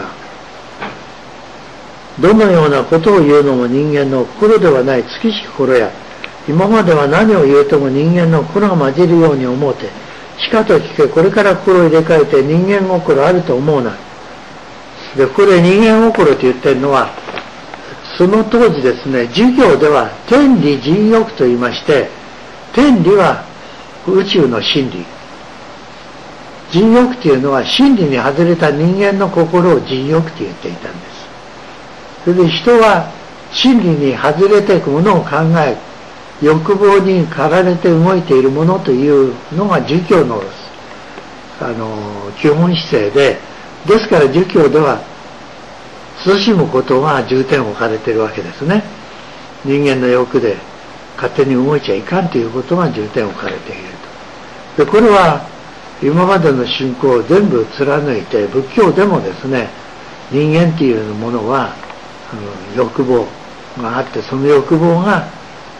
どのようなことを言うのも人間の心ではない月し心や今までは何を言うても人間の心が混じるように思うてしかと聞けこれから心を入れ替えて人間心あると思うなでこれ人間心と言っているのはその当時ですね授業では天理人欲と言いまして天理は宇宙の真理人欲というのは真理に外れた人間の心を人欲と言っていたんです。それで人は真理に外れていくものを考え欲望に駆られて動いているものというのが儒教の基本姿勢でですから儒教では慎むことが重点を置かれているわけですね。人間の欲で勝手に動いちゃいかんということが重点を置かれていると。でこれは今までの信仰を全部貫いて仏教でもですね人間というものは欲望があってその欲望が、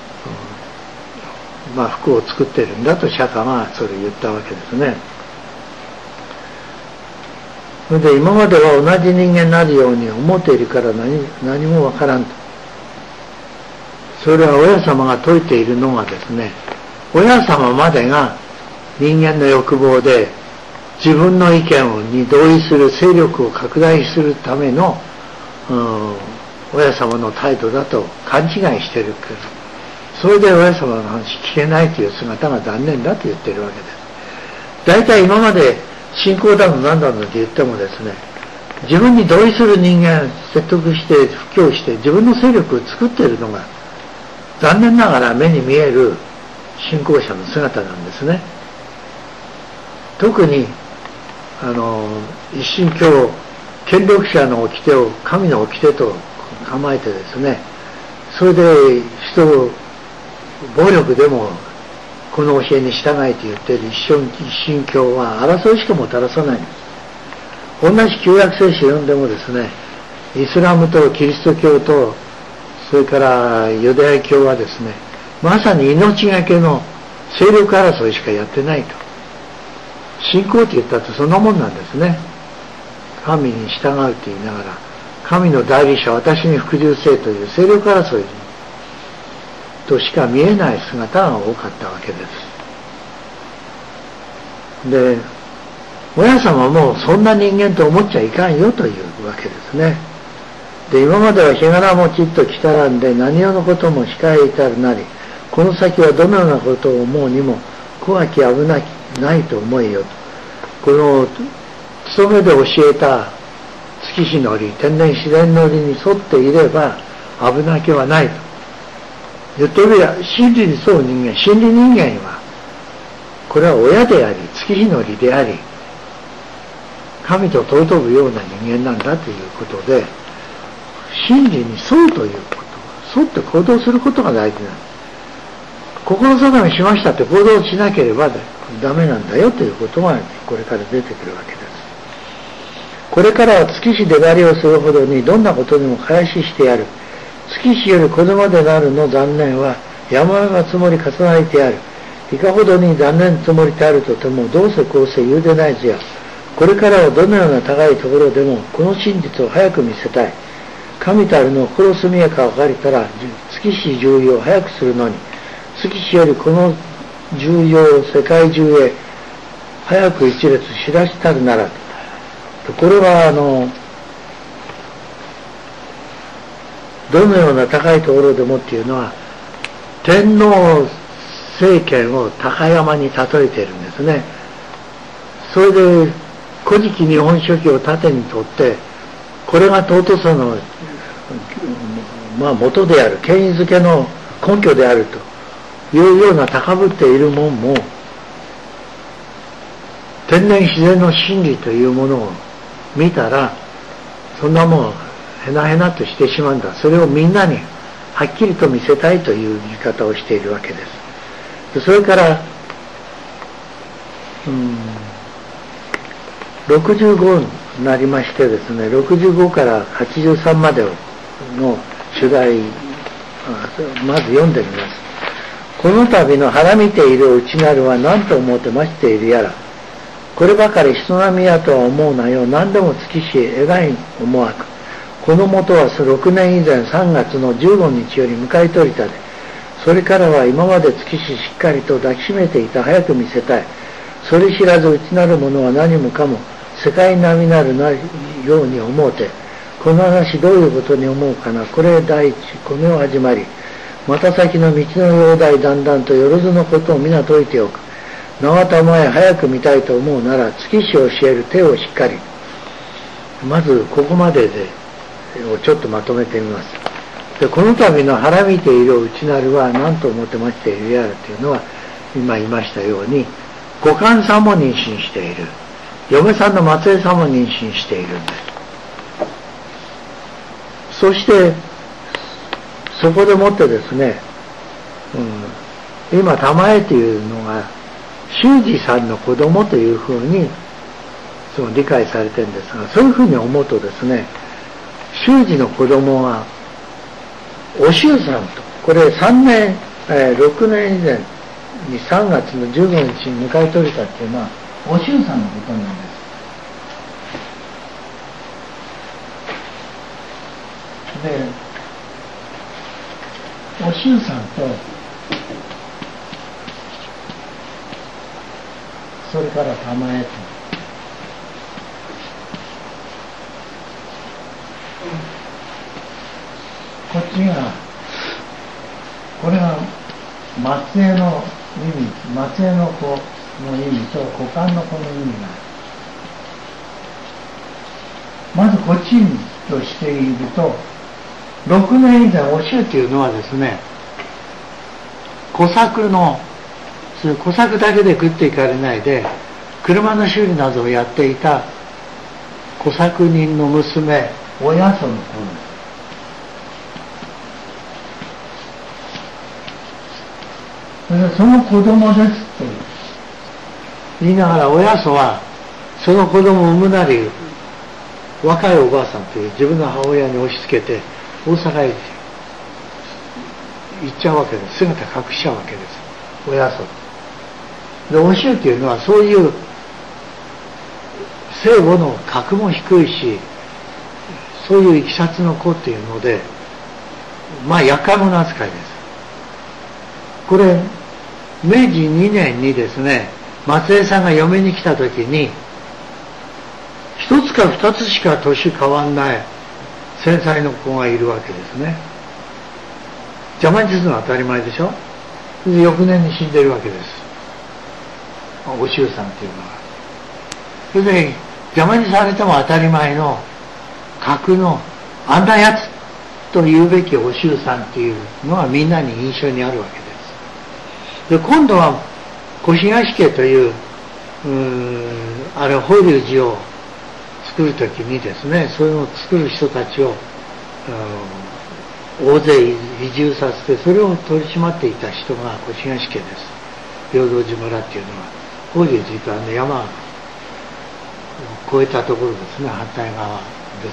不幸を作っているんだと釈迦がそれを言ったわけですね。それで今までは同じ人間になるように思っているから何もわからんと。それは親様が説いているのがですね親様までが人間の欲望で自分の意見に同意する勢力を拡大するための、親様の態度だと勘違いしているけどそれで親様の話聞けないという姿が残念だと言っているわけです。大体今まで信仰だの何だのって言ってもですね自分に同意する人間説得して布教して自分の勢力を作っているのが残念ながら目に見える信仰者の姿なんですね。特に一神教権力者の掟を神の掟と構えてですねそれで人を暴力でもこの教えに従いと言っている一神教は争いしかもたらさないんです。同じ旧約聖書を読んでもですねイスラムとキリスト教とそれからユダヤ教はですねまさに命がけの勢力争いしかやってないと。信仰と言ったってそんなもんなんですね。神に従うと言いながら神の代理者私に服従せえという勢力争いとしか見えない姿が多かったわけです。で親様もそんな人間と思っちゃいかんよというわけですね。で今までは日柄もちっときたらんで何よのことも控えたるなりこの先はどのようなことを思うにも怖き危なきないと思えよと。この勤めで教えた月日の理天然自然の理に沿っていれば危なきはないと言ってみれば真理に沿う人間真理人間はこれは親であり月日の理であり神と尊ぶような人間なんだということで真理に沿うということ沿って行動することが大事なんです。心定めしましたって行動しなければダメなんだよということがこれから出てくるわけです。これからは月日出張りをするほどにどんなことにも返ししてやる。月日より子供でなるの残念は山々が積もり重なりてある。いかほどに残念積もりてあるとてもどうせこうせ言うでないぞや。これからはどのような高いところでもこの真実を早く見せたい。神たるの心住みやかを借りたら月日重要を早くするのに、月日よりこの重要を世界中へ早く一列知らしたるならと。これはどのような高いところでもっていうのは天皇政権を高山に例えているんですね。それで古事記日本書紀を盾にとってこれが尊さの元である、権威づけの根拠であるというような高ぶっているもんも、天然自然の真理というものを見たらそんなもんへなへなとしてしまうんだ。それをみんなにはっきりと見せたいという言い方をしているわけです。それから65になりましてですね、65から83までの主題まず読んでみます。この度の腹見ている内なるは何と思ってましているやら、こればかり人並みやとは思うなよ。何でも月し偉い思わく。この元は6年以前3月の15日より迎え取りたで、それからは今まで月ししっかりと抱きしめていた早く見せたい。それ知らず内なるものは何もかも世界並みなるように思うて、この話どういうことに思うかな。これ第一、この世始まり、また先の道の容体だんだんとよろずのことを皆説いておく。永田前早く見たいと思うなら月日を教える手をしっかり。まずここまででをちょっとまとめてみます。でこの度の腹見ている内なるは何と思ってましているやらというのは今言いましたように、ご官さんも妊娠している、嫁さんの松江さんも妊娠しているんです。そしてそこでもってですね、今玉江というのが修二さんの子供というふうに理解されてるんですが、そういうふうに思うとですね、修二の子供はお秀さんと、これ6年以前に3月の15日に迎え取れたっていうのはお秀さんのことなんです。でお秀さんとそれから玉江とこっちがこれが松江の意味、松江の子の意味と股間の子の意味がまずこっちとしていると、6年以前お秀というのはですね、小作の小作だけで食っていかれないで車の修理などをやっていた小作人の娘親祖の子です。それでその子供ですと言いながら、親祖はその子供を産むなり若いおばあさんという自分の母親に押し付けて大阪へ行っちゃうわけです。姿隠しちゃうわけです、親祖で。お秀というのはそういう生母の格も低いし、そういういきさつの子っていうので、厄介者扱いです。これ明治2年にですね、松江さんが嫁に来た時に一つか二つしか年変わんない繊細の子がいるわけですね。邪魔にするのは当たり前でしょ。で翌年に死んでるわけです、お秀さんっていうのは。それで邪魔にされても当たり前の格のあんなやつと言うべきお秀さんっていうのはみんなに印象にあるわけです。で今度は小東家という法隆寺を作るときにですね、そういうのを作る人たちを大勢移住させて、それを取り締まっていた人が東家です。平等寺村っていうのは法隆寺と山を越えたところですね、反対側です。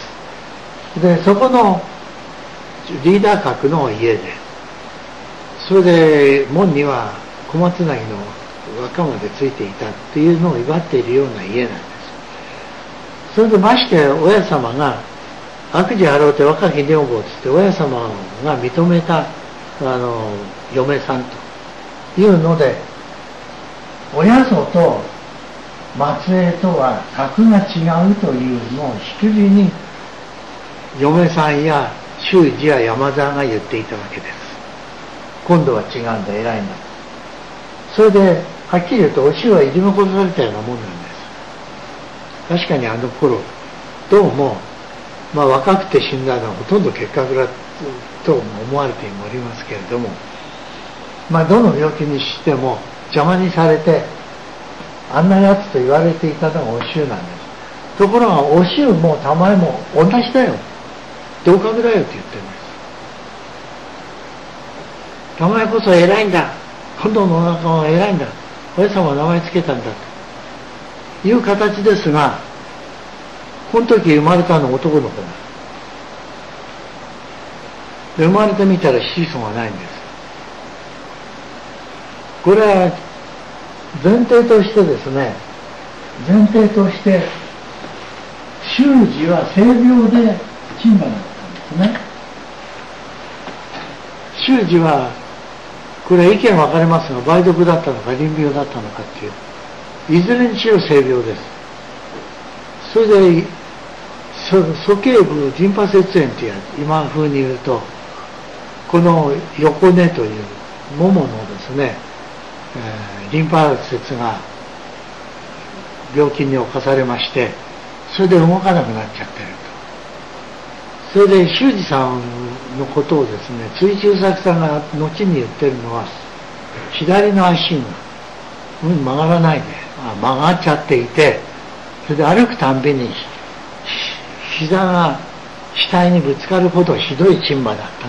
でそこのリーダー格の家で、それで門には小松なぎの輪っかまでついていたっていうのを祝っているような家なんです。それでまして親様が悪事あろうて若き女房つって親様が認めた嫁さんというので、親祖と末裔とは格が違うというのをしきりに嫁さんや修二や山沢が言っていたわけです。今度は違うんだ、偉いんだ。それではっきり言うとお塩はいり残されたようなもんなんです。確かにあの頃どうも若くて死んだのはほとんど結核だと思われておりますけれども、どの病気にしても邪魔にされてあんなやつと言われていたのがお塩なんです。ところがお塩も玉江も同じだよ、同格だよって言ってるんです。玉江こそ偉いんだ、今度のお仲間は偉いんだ、親様は名前つけたんだという形ですが、この時生まれたのは男の子だ。で生まれてみたら子孫がないんです。これは前提としてですね、前提として修二は性病で牝馬だったんですね。修二はこれは意見分かれますが、梅毒だったのか淋病だったのかっていう、いずれにしろ性病です。それで鼠径部リンパ節炎っていうやつ、今風に言うとこの横根というもものですね、リンパ節が病気に侵されまして、それで動かなくなっちゃってると。それで修二さんのことをですね、追中作さんが後に言ってるのは、左の足が曲がらないで曲がっちゃっていて、それで歩くたんびに膝が額にぶつかるほどひどい牝馬だったって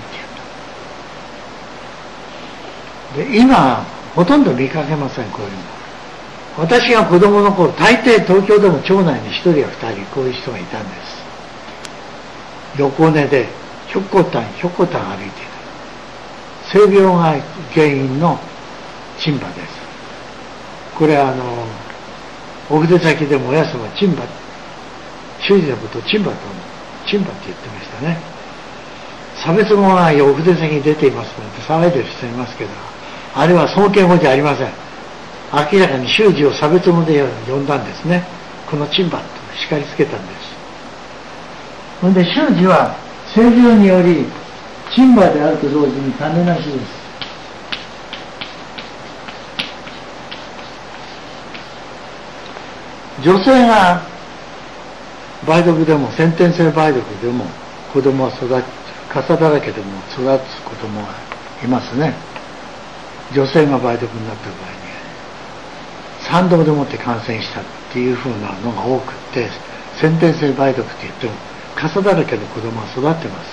言った。で今ほとんど見かけません、こういうの。私が子供の頃、大抵東京でも町内に1人や2人こういう人がいたんです。横根でひょっこたん歩いていた。性病が原因の牝馬です。これお筆先でも親様牝馬、修二のことを牝馬って言ってましたね。差別語がお筆先に出ていますので騒いでる人いますけど、あれは尊敬語じゃありません。明らかに修二を差別語で呼んだんですね。この牝馬と叱りつけたんです。それで修二は性病により牝馬であると同時に種なしです。女性が梅毒でも先天性梅毒でも子供は傘だらけでも育つ子供がいますね。女性が梅毒になった場合に産道でもって感染したっていうふうなのが多くって、先天性梅毒って言っても傘だらけの子供は育ってます。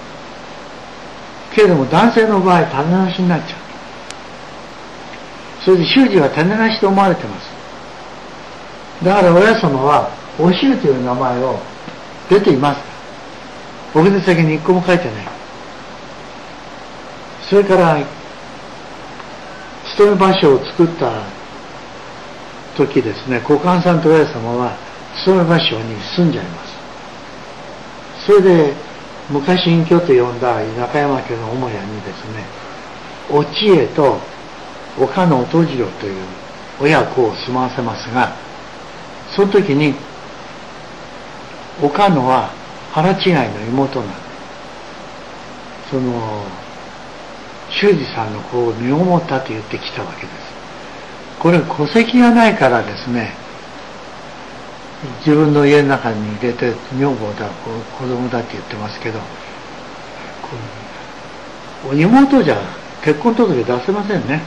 けれども男性の場合種なしになっちゃう。それで修二は種なしと思われてます。だから親様はおしゅうという名前を出ています。お筆先に一個も書いてない。それから勤め場所を作った時ですね、小官さんと親様は勤め場所に住んじゃいます。それで昔隠居と呼んだ中山家の母屋にですね、お千恵と岡野音次郎という親子を住まわせますが、その時に岡野は腹違いの妹なんです。その修二さんの子を身ごもったと言ってきたわけです。これ戸籍がないからですね、自分の家の中に入れて女房だ子供だって言ってますけど、妹じゃ結婚届出せませんね。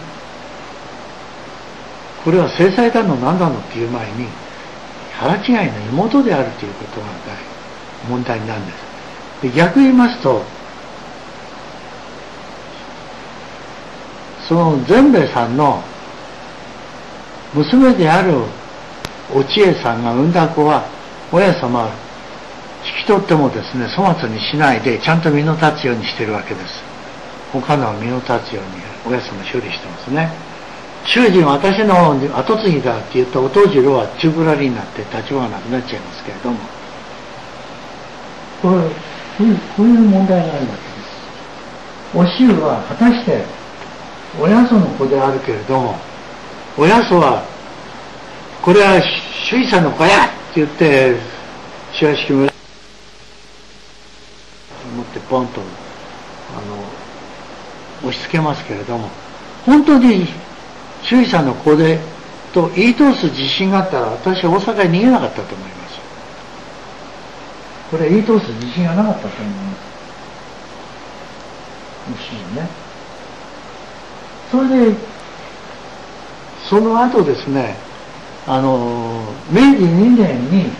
これは制裁だの何だのっていう前に腹違いの妹であるということが問題になるんです。で逆に言いますと、 その善兵衛さんの娘であるお千恵さんが産んだ子は親様は引き取ってもですね、粗末にしないでちゃんと身の立つようにしてるわけです。他の身の立つように親様処理してますね。主人は私の後継ぎだって言ったお藤次郎は宙ぶらりになって立場がなくなっちゃいますけれども、こういう問題があるわけです。お衆は果たして親祖の子であるけれども、親祖はこれは首位さんの子やって言ってしわしき村持ってポンと押し付けますけれども、本当に首位さんの子でと言い通す自信があったら私は大阪に逃げなかったと思います。これ言い通す自信がなかったと思います。ね、それでその後ですね、明治2年に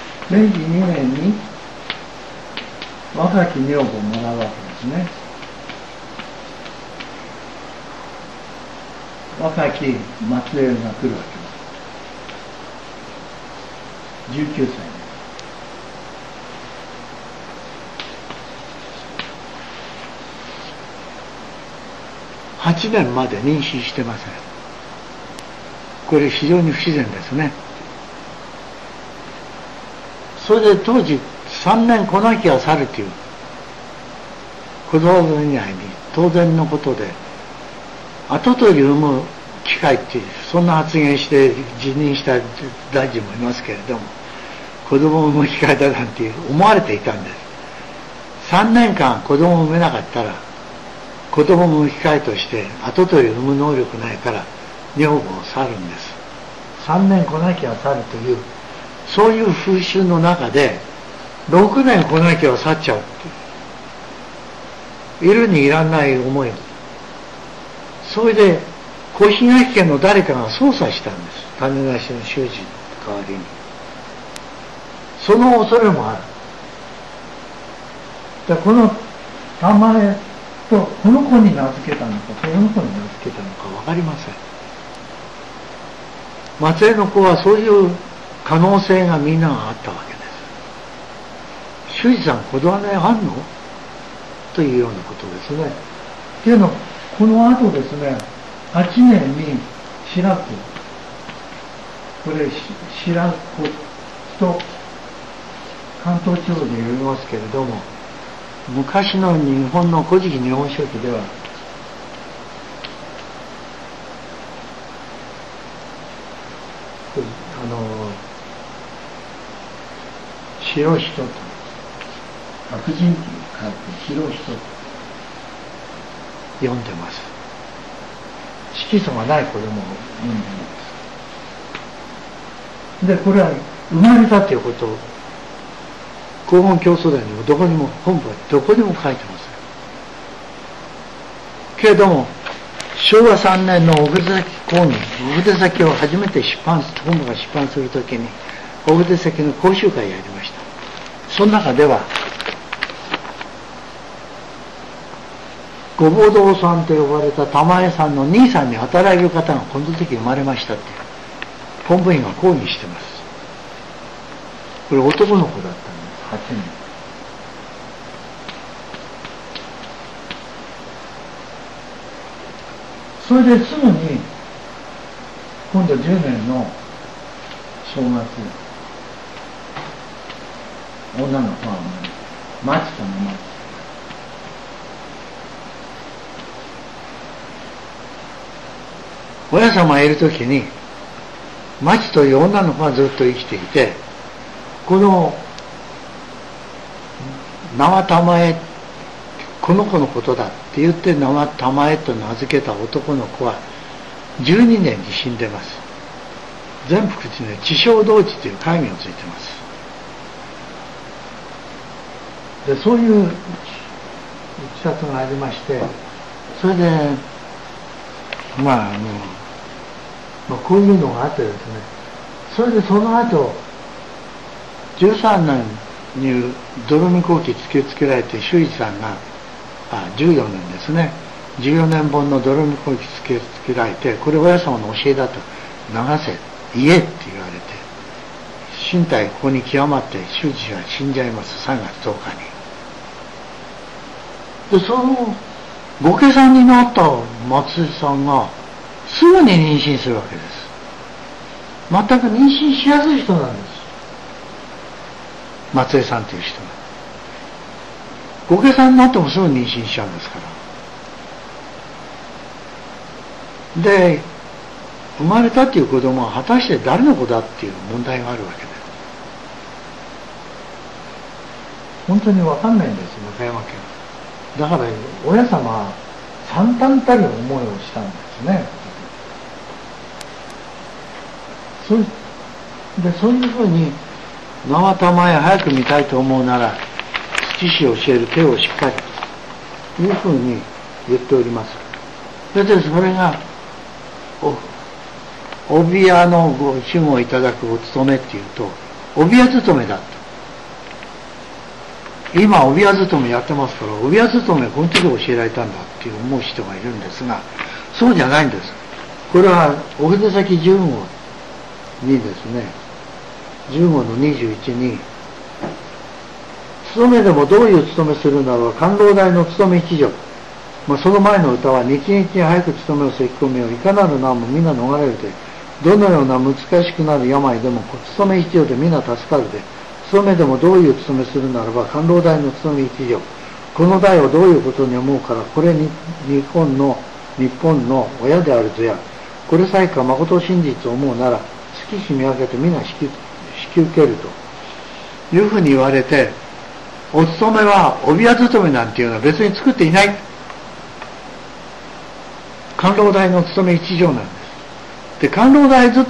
若き女房をもらうわけですね。若き末裔が来るわけです。19歳。8年まで妊娠してません。これ非常に不自然ですね。それで当時3年子なきは去るという子供以外に当然のことで、後取り産む機会っていうそんな発言して辞任した大臣もいますけれども、子供を産む機会だなんて思われていたんです。3年間子供を産めなかったら子供を産む機会として後取り産む能力ないから女房を去るんです。3年子なきは去るというそういう風習の中で6年子なきは去っちゃうっていう、いるにいらない思いを、それで越東家の誰かが操作したんです。種なしの主人の代わりに。その恐れもある。でこの玉江とこの子に名付けたのかこの子に名付けたのか分かりません。末裔の子はそういう可能性がみんながあったわけです。主治さん子供ねあんのというようなことですね。けどこの後ですね、8年に白子、これ白子と関東地方で呼びますけれども、昔の日本の古事記日本書紀では白人と白人っていう書いて白人と読んでます。色素がない子供を読んでます。でこれは生まれたということを黄金競争伝にもどこにも本部はどこにも書いてませんけれども、昭和3年のお筆先講義、お筆先を初めて本部が出版するときにお筆先の講習会やりました。その中ではごぼう堂さんと呼ばれた玉江さんの兄さんに働いている方がこの時生まれましたって本部員が講義してます。これ男の子だったんです。8人。それですぐに今度10年の正月、女の子はマチと名前。親様がいるときにマチという女の子がずっと生きていて、この名は玉江、この子のことだって言って名は玉江と名付けた男の子は12年に死んでます。全福寺ね、知正道寺という戒名をついてます。でそういういきさつがありまして、それでこういうのがあってですね、それでその後13年に泥見後期突きつけられて修一さんが14年ですね、 14年本の泥向こうにつけられて、これ親様の教えだと流せ、言えって言われて、身体ここに極まって主治は死んじゃいます、3月10日に。で、そのご家さんになった松井さんがすぐに妊娠するわけです。全く妊娠しやすい人なんです、松井さんという人が。ご家さんになってもすぐ妊娠しちゃうんですから。で、生まれたっていう子供は果たして誰の子だっていう問題があるわけです。本当に分かんないんです、中山家は。だから親様は惨憺たる思いをしたんですね。そういうふうに縄玉へ早く見たいと思うなら月子を教える手をしっかりというふうに言っております。それでそれが帯屋のご守護をいただくお勤めっていうと、帯屋勤めだと。今帯屋勤めやってますから、帯屋勤めこの時教えられたんだっていう思う人がいるんですが、そうじゃないんです。これはお筆先15にですね、15の21に、勤めでもどういう勤めするならば官労大の勤め一条、その前の歌は日々に早く勤めをせき込めよ、いかなる難も皆逃れるで、どのような難しくなる病でも勤め一条で皆助かるで、勤めでもどういう勤めするならば官労大の勤め一条、この代をどういうことに思うから、これに日本の親であるぞや、これさえか誠真実を思うなら月日見分けて皆引き受けるというふうに言われて、お勤めは帯屋勤めなんていうのは別に作っていない。官労大の勤め一条なんです。で、官労大の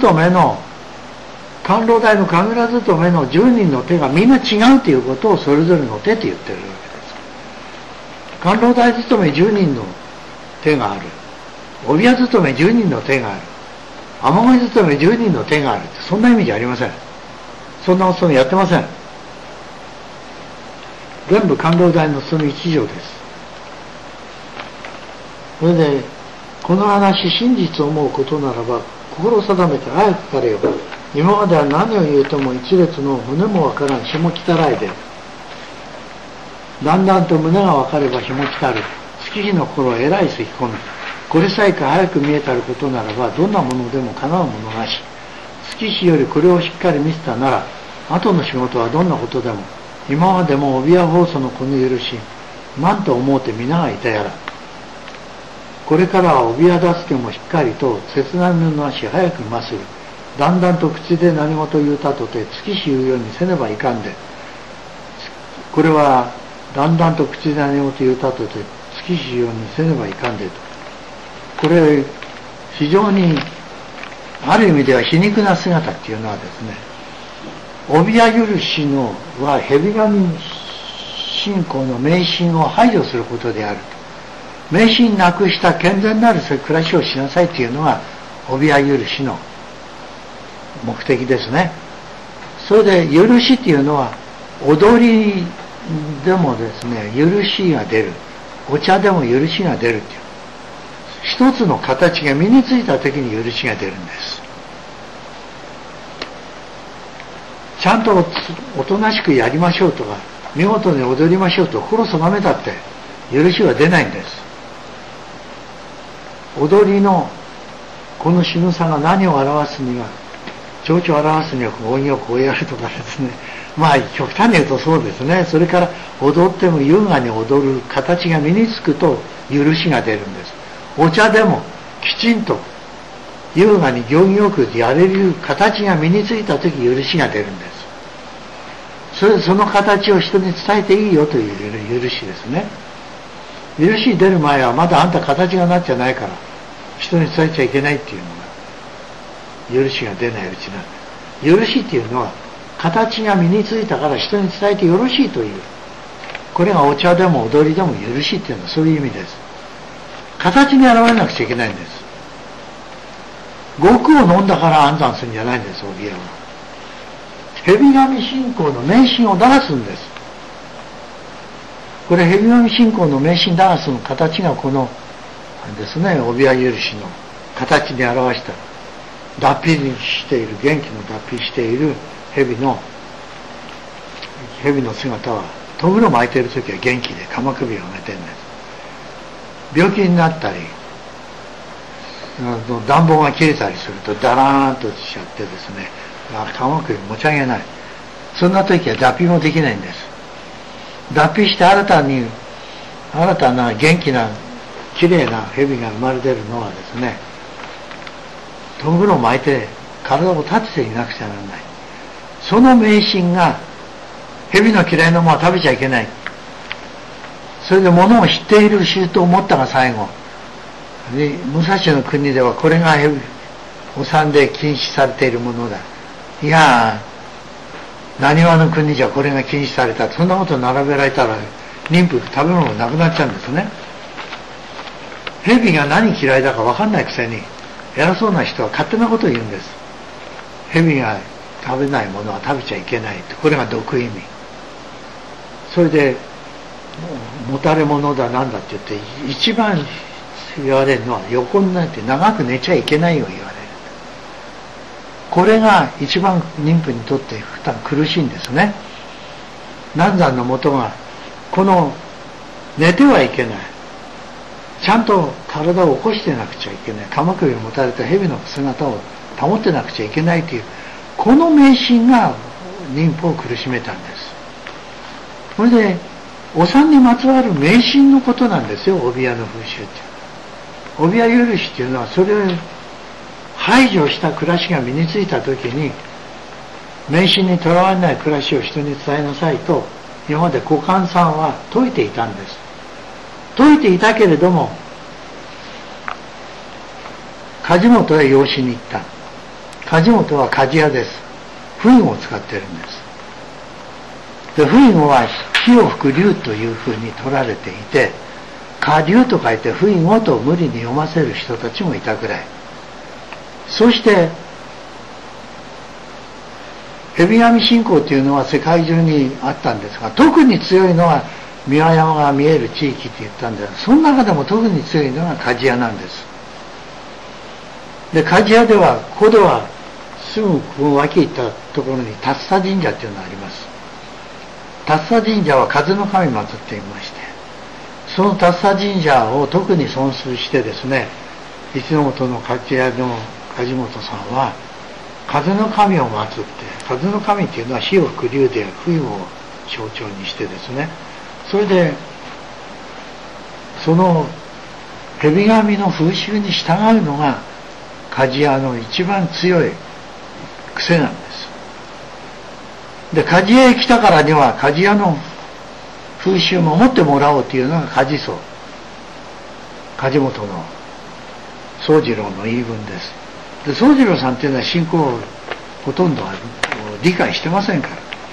神楽勤めの10人の手がみんな違うということをそれぞれの手って言ってるわけです。官労大勤め10人の手がある。帯屋勤め10人の手がある。雨乞い勤め10人の手があるって、そんな意味じゃありません。そんなお勤めやってません。全部官労大の勤め一条です。それでこの話、真実を思うことならば心定めて早くかれよ。今までは何を言うとも一列の胸もわからん下汚らいで、だんだんと胸が分かればひもきたる月日の頃へらいせき込み、これさえか早く見えたることならばどんなものでもかなうものなし。月日よりこれをしっかり見せたなら後の仕事はどんなことでも今までも帯屋放送のこの許し何と思うて皆がいたやら。これからは帯屋出すけもしっかりと切なみのなし早くまする。だんだんと口で何事言うたとて月日言うようにせねばいかんで、これはだんだんと口で何事言うたとて月日言うようにせねばいかんでと。これ非常にある意味では皮肉な姿っていうのはですね、帯屋許しのは蛇神信仰の迷信を排除することであると。迷信なくした健全なる暮らしをしなさいというのが帯屋許しの目的ですね。それで許しっていうのは踊りでもですね、許しが出る、お茶でも許しが出るっていう、一つの形が身についた時に許しが出るんです。ちゃんとおとなしくやりましょうとか見事に踊りましょうと心定めたって許しは出ないんです。踊りのこの仕草が何を表すには、情緒を表すには音をこうやるとかですね、極端に言うとそうですね。それから踊っても優雅に踊る形が身につくと許しが出るんです。お茶でもきちんと優雅に行儀よくやれる形が身についた時許しが出るんです。その形を人に伝えていいよという許しですね。許し出る前はまだあんた形がなっちゃないから人に伝えちゃいけないっていうのが許しが出ないうちなんです。許しっていうのは形が身についたから人に伝えてよろしいという、これがお茶でも踊りでも許しっていうのはそういう意味です。形に現れなくちゃいけないんです。極を飲んだから安産するんじゃないんです。帯屋は蛇神信仰の迷信を打破するんです。これ蛇神信仰の迷信打破する形がこのですね、帯輪印の形に表した脱皮している、元気の脱皮している蛇の姿は、とぐろ巻いている時は元気で鎌首を上げてるんです。病気になったり暖房が切れたりするとダラーンとしちゃってですね、鎌首持ち上げない。そんな時は脱皮もできないんです。脱皮して新たな元気なきれいな蛇が生まれているのはですね、とぐろを巻いて体を立てていなくちゃならない。その迷信が、蛇の嫌いなものは食べちゃいけない。それで物を知っている衆と思ったが最後で、武蔵の国ではこれがお産で禁止されているものだ。いや浪速の国じゃこれが禁止された。そんなこと並べられたら妊婦食べ物がなくなっちゃうんですね。蛇が何嫌いだか分かんないくせに偉そうな人は勝手なことを言うんです。蛇が食べないものは食べちゃいけないって、これが毒意味。それでもたれ物だなんだって言って一番言われるのは、横になって長く寝ちゃいけないよ言われる。これが一番妊婦にとって負担苦しいんですね。難産のもとがこの寝てはいけない、ちゃんと体を起こしてなくちゃいけない、鎌首を持たれた蛇の姿を保ってなくちゃいけないという、この迷信が妊婦を苦しめたんです。それでお産にまつわる迷信のことなんですよ、帯輪の風習って。帯輪許しっていうのは、それを排除した暮らしが身についた時に、迷信にとらわれない暮らしを人に伝えなさいと今まで古漢さんは説いていたんです。説いていたけれども、梶本へ養子に行った。梶本は鍛冶屋です。フイゴを使ってるんです。で、フイゴは火を吹く竜というふうに取られていて、火竜と書いてフイゴと無理に読ませる人たちもいたくらい。そして蛇神信仰というのは世界中にあったんですが、特に強いのは三輪山が見える地域って言ったんですが、その中でも特に強いのが鍛冶屋なんです。で、鍛冶屋では古道はすぐこの脇行ったところに達佐神社っていうのがあります。達佐神社は風の神祀っていまして、その達佐神社を特に尊崇してですね、一ノ本の鍛冶屋の梶本さんは風の神を祀って、風の神っていうのは火を吹く竜で冬を象徴にしてですね、それでその蛇神の風習に従うのが鍛冶屋の一番強い癖なんです。で、鍛冶屋へ来たからには鍛冶屋の風習を守ってもらおうというのが梶荘、梶本の宗次郎の言い分です。で、宗次郎さんっていうのは信仰をほとんど理解してませんから。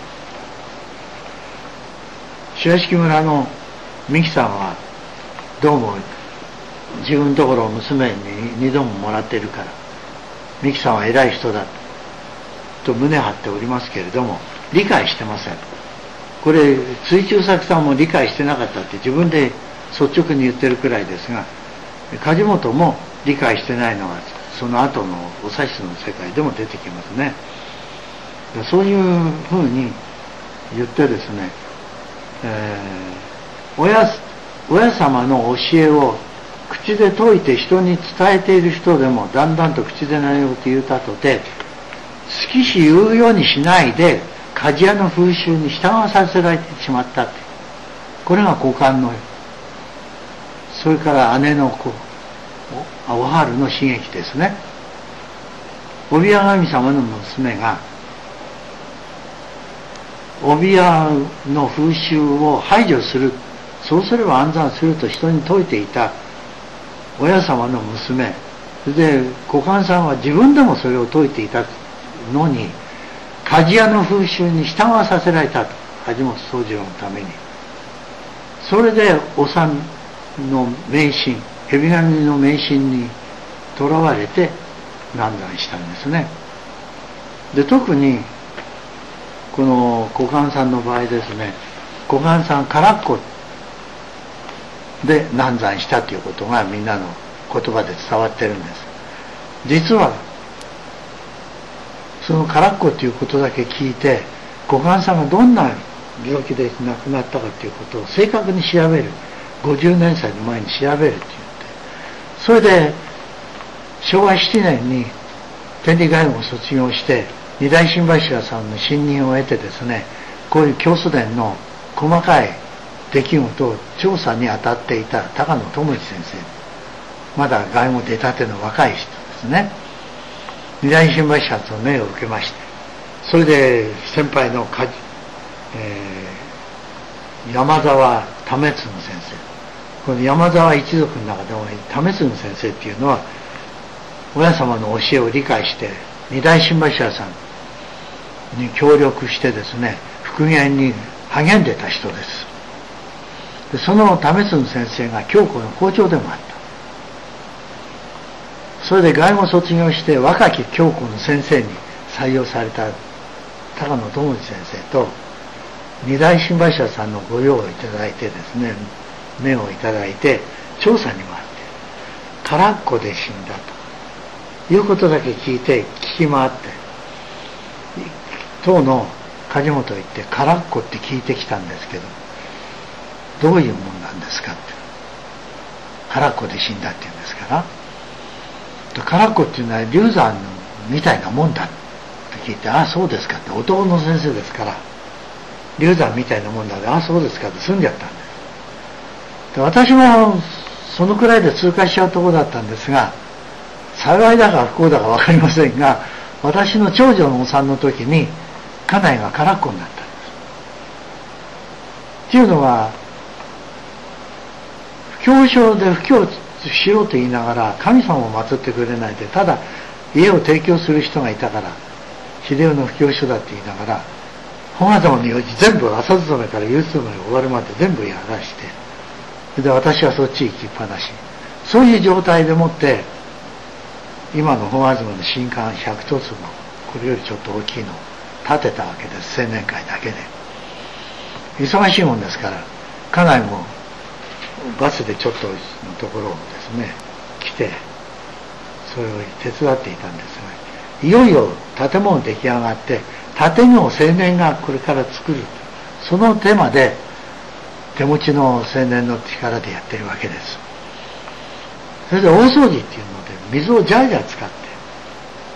白敷村の三木さんはどうも自分のところを娘に2度ももらってるから、三木さんは偉い人だと胸張っておりますけれども、理解してません。これ追中作さんも理解してなかったって自分で率直に言ってるくらいですが、梶本も理解してないのがその後のお指図の世界でも出てきますね。そういうふうに言ってですね、親様の教えを口で説いて人に伝えている人でもだんだんと口で何事言うたとて、好きし言うようにしないで鍛冶屋の風習に従わさせられてしまったって、これが古漢の、それから姉の子お春の悲劇ですね。帯輪神様の娘が帯輪の風習を排除する、そうすれば安産すると人に説いていた親様の娘で、古漢さんは自分でもそれを説いていたのに鍛冶屋の風習に従わさせられたと、梶本宗次郎のために。それでお産の迷信、蛇神の迷信にとらわれて難産したんですね。で、特にこの古漢さんの場合ですね、古漢さんからっこで難産したということがみんなの言葉で伝わってるんです。実はその空っ子ということだけ聞いて、ご官さんがどんな病気で亡くなったかということを正確に調べる、50年歳の前に調べるって言って、それで昭和7年に天理外語を卒業して二大新柱さんの信任を得てですね、こういう教祖伝の細かい出来事を調査に当たっていた高野智一先生、まだ外語出たての若い人ですね。二大新柱と命を受けまして、それで先輩の山沢為次先生、この山沢一族の中でも為次先生っていうのは親様の教えを理解して二大新柱さんに協力してですね、復元に励んでた人です。でその為次先生が教皇の校長でもあった。それで外語卒業して若き教皇の先生に採用された高野智一先生と二大新柱さんの御用をいただいてですね、目をいただいて調査に回って空っ子で死んだということだけ聞いて聞き回って、当の梶本へ行って空っ子って聞いてきたんですけど、どういうもんなんですかって、空っ子で死んだって言うんですから、空っ子っていうのは流産みたいなもんだって聞いて、ああそうですかって、男の先生ですから流産みたいなもんだで、ああそうですかって済んじゃったんです。で私もそのくらいで通過しちゃうところだったんですが、幸いだか不幸だか分かりませんが、私の長女のお産の時に家内が空っ子になったんです。っていうのは不教症で布教しろと言いながら神様を祀ってくれないで、ただ家を提供する人がいたから秀夫の布教書だって言いながら本頭の用事全部朝勤めから夕勤め終わるまで全部やらして、で私はそっち行きっぱなし、そういう状態でもって今の本東の新館100坪のこれよりちょっと大きいのを建てたわけです。青年会だけで忙しいもんですから、家内もバスでちょっとのところをですね来てそれを手伝っていたんですが、いよいよ建物出来上がって建物を青年がこれから作る、その手まで手持ちの青年の力でやってるわけです。それで大掃除っていうので水をジャージャー使って、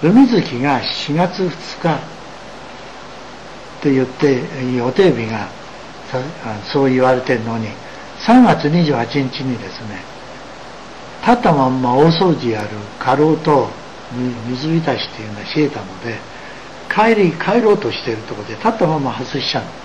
海月が4月2日って言って予定日がそう言われてるのに、3月28日にですね、立ったまんま大掃除やる過労と水浸しっていうのは冷えたので、帰ろうとしているところで立ったまま発生しちゃうの。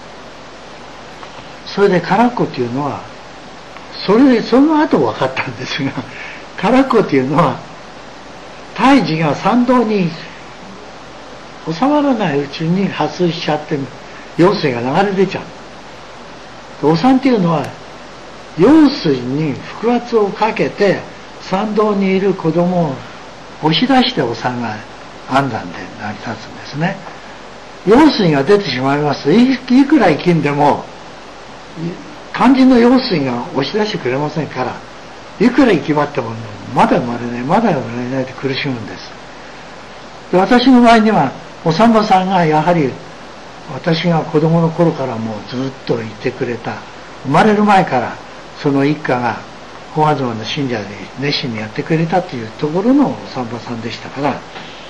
それで空っ子っていうのはその後分かったんですが、空っ子っていうのは胎児が産道に収まらないうちに発生しちゃって羊水が流れ出ちゃう。お産っていうのは羊水に腹圧をかけて産道にいる子供を押し出してお産が安産で成り立つんですね。羊水が出てしまいますと、いくら生きんでも肝心の羊水が押し出してくれませんから、いくら生き張ってもまだ生まれないまだ生まれないで苦しむんです。で私の場合にはお産婆さんがやはり私が子供の頃からもうずっといてくれた、生まれる前からその一家が本東の信者で熱心にやってくれたというところのお産婆さんでしたから、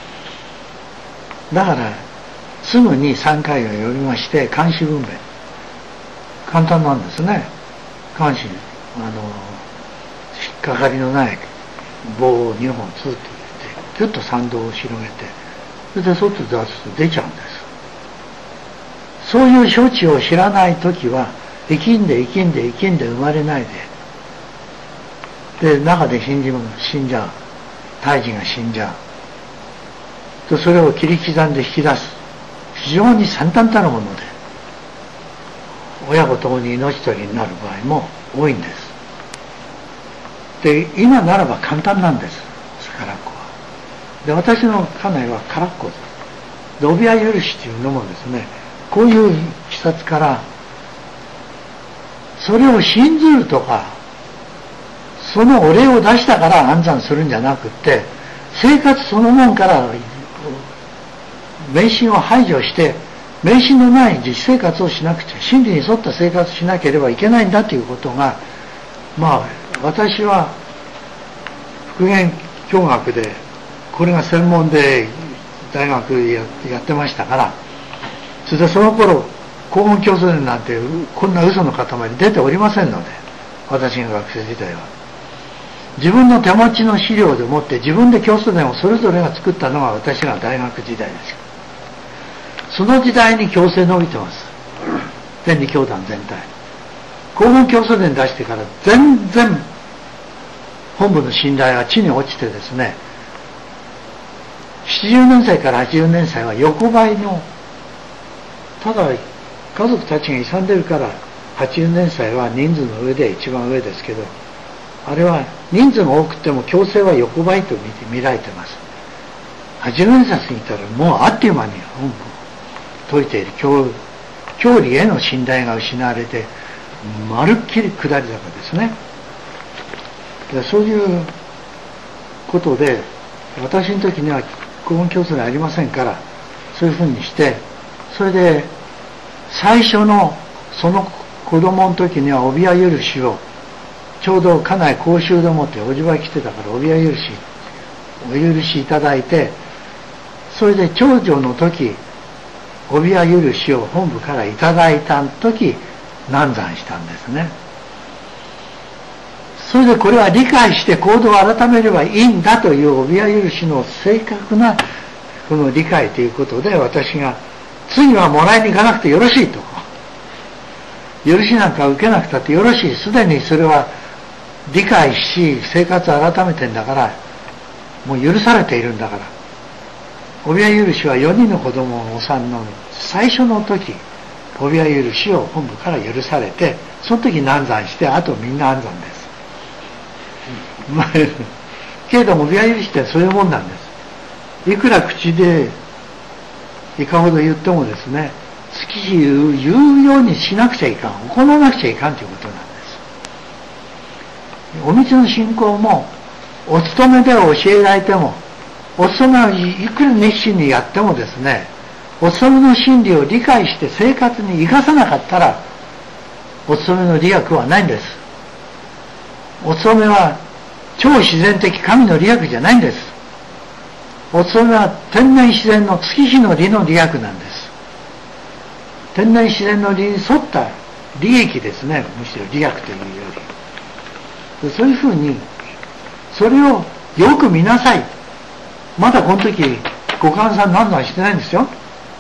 だからすぐに3回を呼びまして、監視分娩、簡単なんですね。監視、引っかかりのない棒を2本ツーッと入れてギュッと産道を広げて、それで外で出すと出ちゃうんです。そういう処置を知らないときは生きんで生まれないで、中で死んじゃう、胎児が死んじゃうと、それを切り刻んで引き出す、非常に惨憺たるもので親子ともに命取りになる場合も多いんです。で今ならば簡単なんです、空っ子は。で私の家内は空っ子です。で帯屋許しというのもですね、こういう視察からそれを信ずるとかそのお礼を出したから安産するんじゃなくって、生活そのもんから迷信を排除して、迷信のない実生活をしなくちゃ、真理に沿った生活をしなければいけないんだということが、私は復元教学で、これが専門で大学やってましたから、それでその頃黄金教祖伝なんてこんな嘘の塊出ておりませんので、私が学生時代は自分の手持ちの資料でもって自分で教祖伝をそれぞれが作ったのが私が大学時代です。その時代に教制伸びてます。天理教団全体。黄金教祖伝出してから全然本部の信頼が地に落ちてですね、70年祭から80年祭は横ばいの、ただ家族たちが勇んでるから80年祭は人数の上で一番上ですけど、あれは人数が多くても強制は横ばいと見られてます。80年祭過ぎたらもうあっという間に本部を解いている教理への信頼が失われて、まるっきり下り坂ですね。そういうことで、私の時には黄金教祖でありませんから、そういうふうにして、それで最初のその子供の時には帯屋許しを、ちょうど家内講習でもっておじば来てたから帯屋許しお許しいただいて、それで長女の時帯屋許しを本部からいただいた時難産したんですね。それでこれは理解して行動を改めればいいんだという帯屋許しの正確なこの理解ということで、私が次はもらいに行かなくてよろしいと、許しなんか受けなくたってよろしい、すでにそれは理解し生活を改めてんだから、もう許されているんだから。帯屋許しは4人の子供のお産の最初の時、帯屋許しを本部から許されて、その時難産して、あとみんな安産です。けれども帯屋許しってそういうもんなんです。いくら口でいかほど言ってもですね、月日言うようにしなくちゃいかん、行わなくちゃいかんということなんです。お道の信仰もお勤めで教えられても、お勤めをいくら熱心にやってもですね、お勤めの真理を理解して生活に生かさなかったら、お勤めの利益はないんです。お勤めは超自然的神の利益じゃないんです。お勤めは天然自然の月日の利の利益なんです。天然自然の利に沿った利益ですね、むしろ利益というより。そういうふうに、それをよく見なさい。まだこの時、ご官さん難産してないんですよ。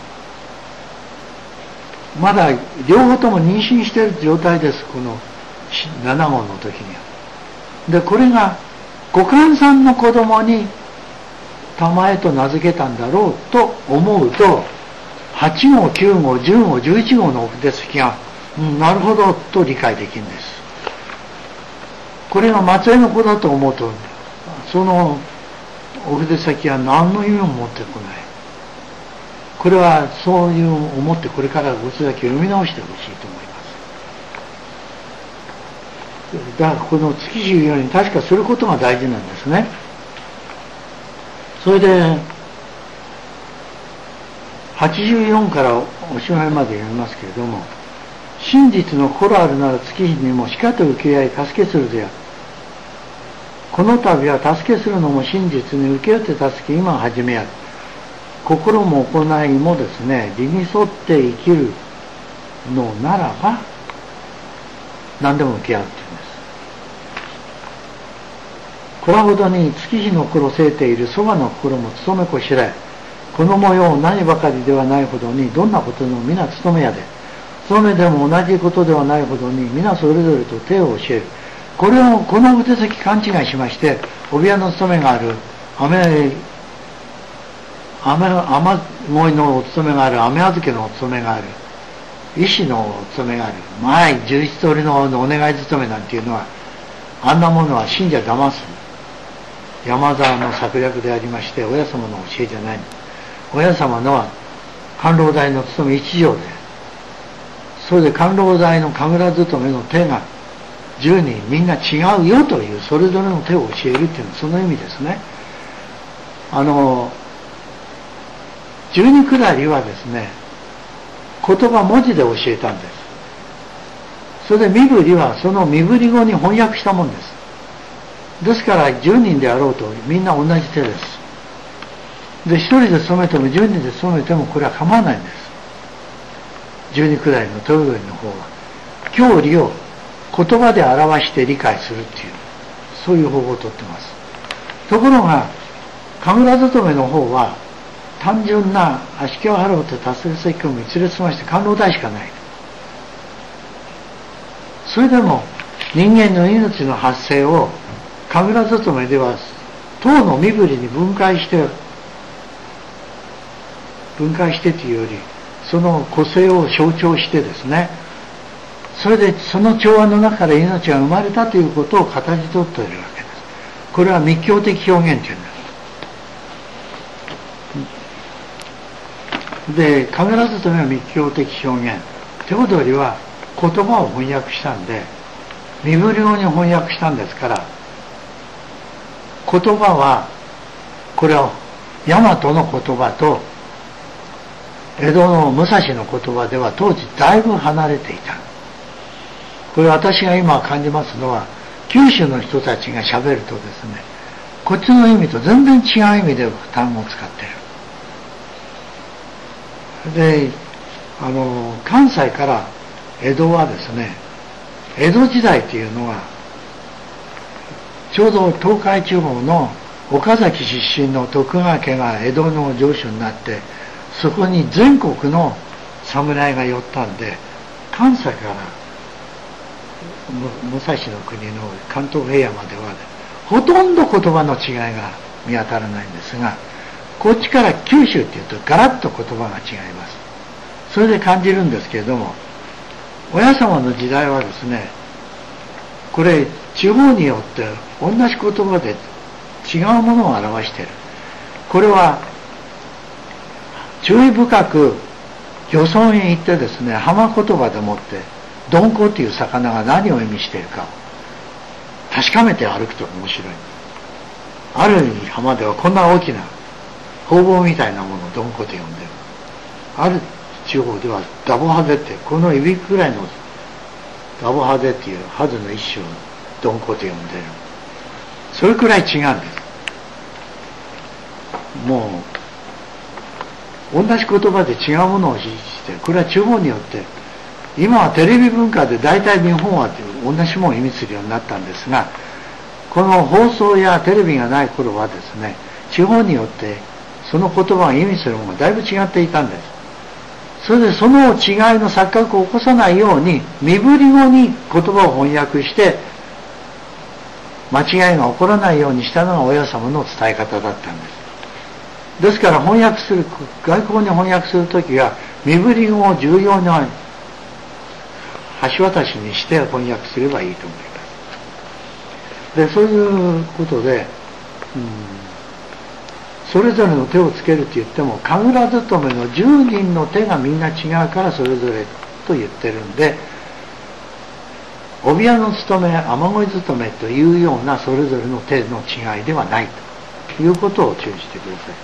まだ両方とも妊娠している状態です、この7号の時には。で、これがご官さんの子供に玉江と名付けたんだろうと思うと、8号、9号、10号、11号のお筆先が、なるほどと理解できるんです。これが松江の子だと思うと、そのお筆先は何の意味も持ってこない。これはそういう思ってこれからお筆先を読み直してほしいと思います。だからこの月日言うように確かすることが大事なんですね。それで84からおしまいまで読みますけれども、真実の心あるなら月日にもしかと受け合い助けするである。この度は助けするのも真実に受け負って助け今始めやる。心も行いもですね、理に沿って生きるのならば何でも受け合うっていうんです。これほどに月日の心せいているそばの心も務めこしらえ、この模様何ばかりではないほどにどんなことでも皆務めやで、務めでも同じことではないほどに皆それぞれと手を教える。この筆先勘違いしまして、帯屋の務めがある、雨乞いのお務めがある、雨預けのお務めがある、医師のお務めがある、前11通りのお願い務めなんていうのは、あんなものは信者騙す山沢の策略でありまして、親様の教えじゃない。親様のは官労大の務め一条で、それで官労大の神楽勤めの手が 10人みんな違うよという、それぞれの手を教えるっていうのはその意味ですね。十二下りはですね、言葉文字で教えたんです。それで身振りはその身振り語に翻訳したもんです。ですから10人であろうとみんな同じ手です。で、1人で勤めても10人で勤めてもこれは構わないんです。十二下りの豊頼の方は教理を言葉で表して理解するっていう、そういう方法をとってます。ところが神楽勤の方は単純な足利を払うて達成説教も一列まして官能題しかない。それでも人間の命の発生を神楽勤では唐の身振りに分解してというより、その個性を象徴してですね、それでその調和の中から命が生まれたということを形取っているわけです。これは密教的表現というんです。で、神楽勤は密教的表現、手踊りは言葉を翻訳したんで、身振り語に翻訳したんですから、言葉はこれは大和の言葉と江戸の武蔵の言葉では当時だいぶ離れていた。これ私が今感じますのは、九州の人たちが喋るとですね、こっちの意味と全然違う意味で単語を使っている。で、関西から江戸はですね、江戸時代というのはちょうど東海地方の岡崎出身の徳川家が江戸の城主になって、そこに全国の侍が寄ったんで、関西から武蔵の国の関東平野までは、ほとんど言葉の違いが見当たらないんですが、こっちから九州っていうとガラッと言葉が違います。それで感じるんですけれども、親様の時代はですね、これ地方によって同じ言葉で違うものを表している。これは注意深く漁村へ行ってですね、浜言葉でもってドンコという魚が何を意味しているかを確かめて歩くと面白い。ある浜ではこんな大きなホウボウみたいなものをドンコと呼んでる。ある地方ではダボハゼって、このいびくぐらいのダボハゼっていうハゼの一種をドンコと呼んでる。それくらい違うんです。もう同じ言葉で違うものを指示して、これは地方によって、今はテレビ文化で大体日本は同じものを意味するようになったんですが、この放送やテレビがない頃はですね、地方によってその言葉が意味するものがだいぶ違っていたんです。それでその違いの錯覚を起こさないように身振り語に言葉を翻訳して間違いが起こらないようにしたのが親様の伝え方だったんです。ですから翻訳する、外国に翻訳するときは身振り語を重要な橋渡しにして翻訳すればいいと思います。で、そういうことで、それぞれの手をつけると言っても、神楽勤の10人の手がみんな違うからそれぞれと言ってるんで、帯屋の勤め、雨乞い勤めというようなそれぞれの手の違いではないということを注意してください。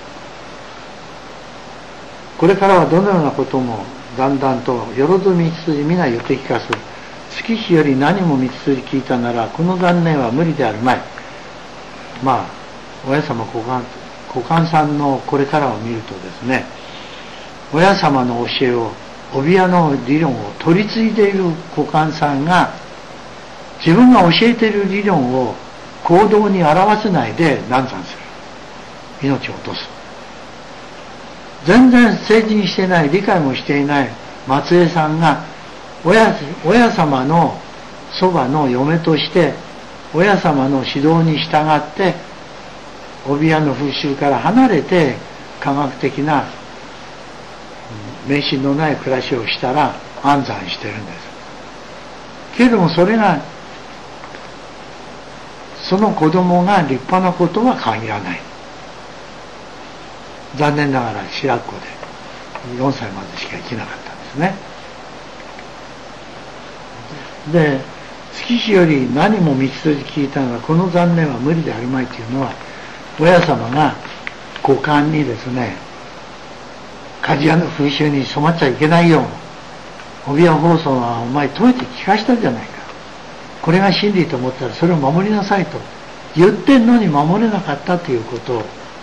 これからはどのようなこともだんだんとよろず道筋皆言って聞かす。月日より何も道筋聞いたならこの残念は無理であるまい。まあ親様古漢さんのこれからを見るとですね、親様の教えを帯屋の理論を取り継いでいる古漢さんが自分が教えている理論を行動に表せないで難産する。命を落とす。全然成人してない、理解もしていない松江さんが親様のそばの嫁として親様の指導に従って帯屋の風習から離れて科学的な迷信のない暮らしをしたら安産してるんです。けれどもそれがその子供が立派なことは限らない。残念ながら白子で4歳までしか生きなかったんですね。で、 月日より何も道筋聞いたのがこの残念は無理であるまいというのは、親様が五感にですね、鍛冶屋の風習に染まっちゃいけないよ、帯屋放送はお前解いて聞かしたじゃないか、これが真理と思ったらそれを守りなさいと言ってんのに守れなかったということを、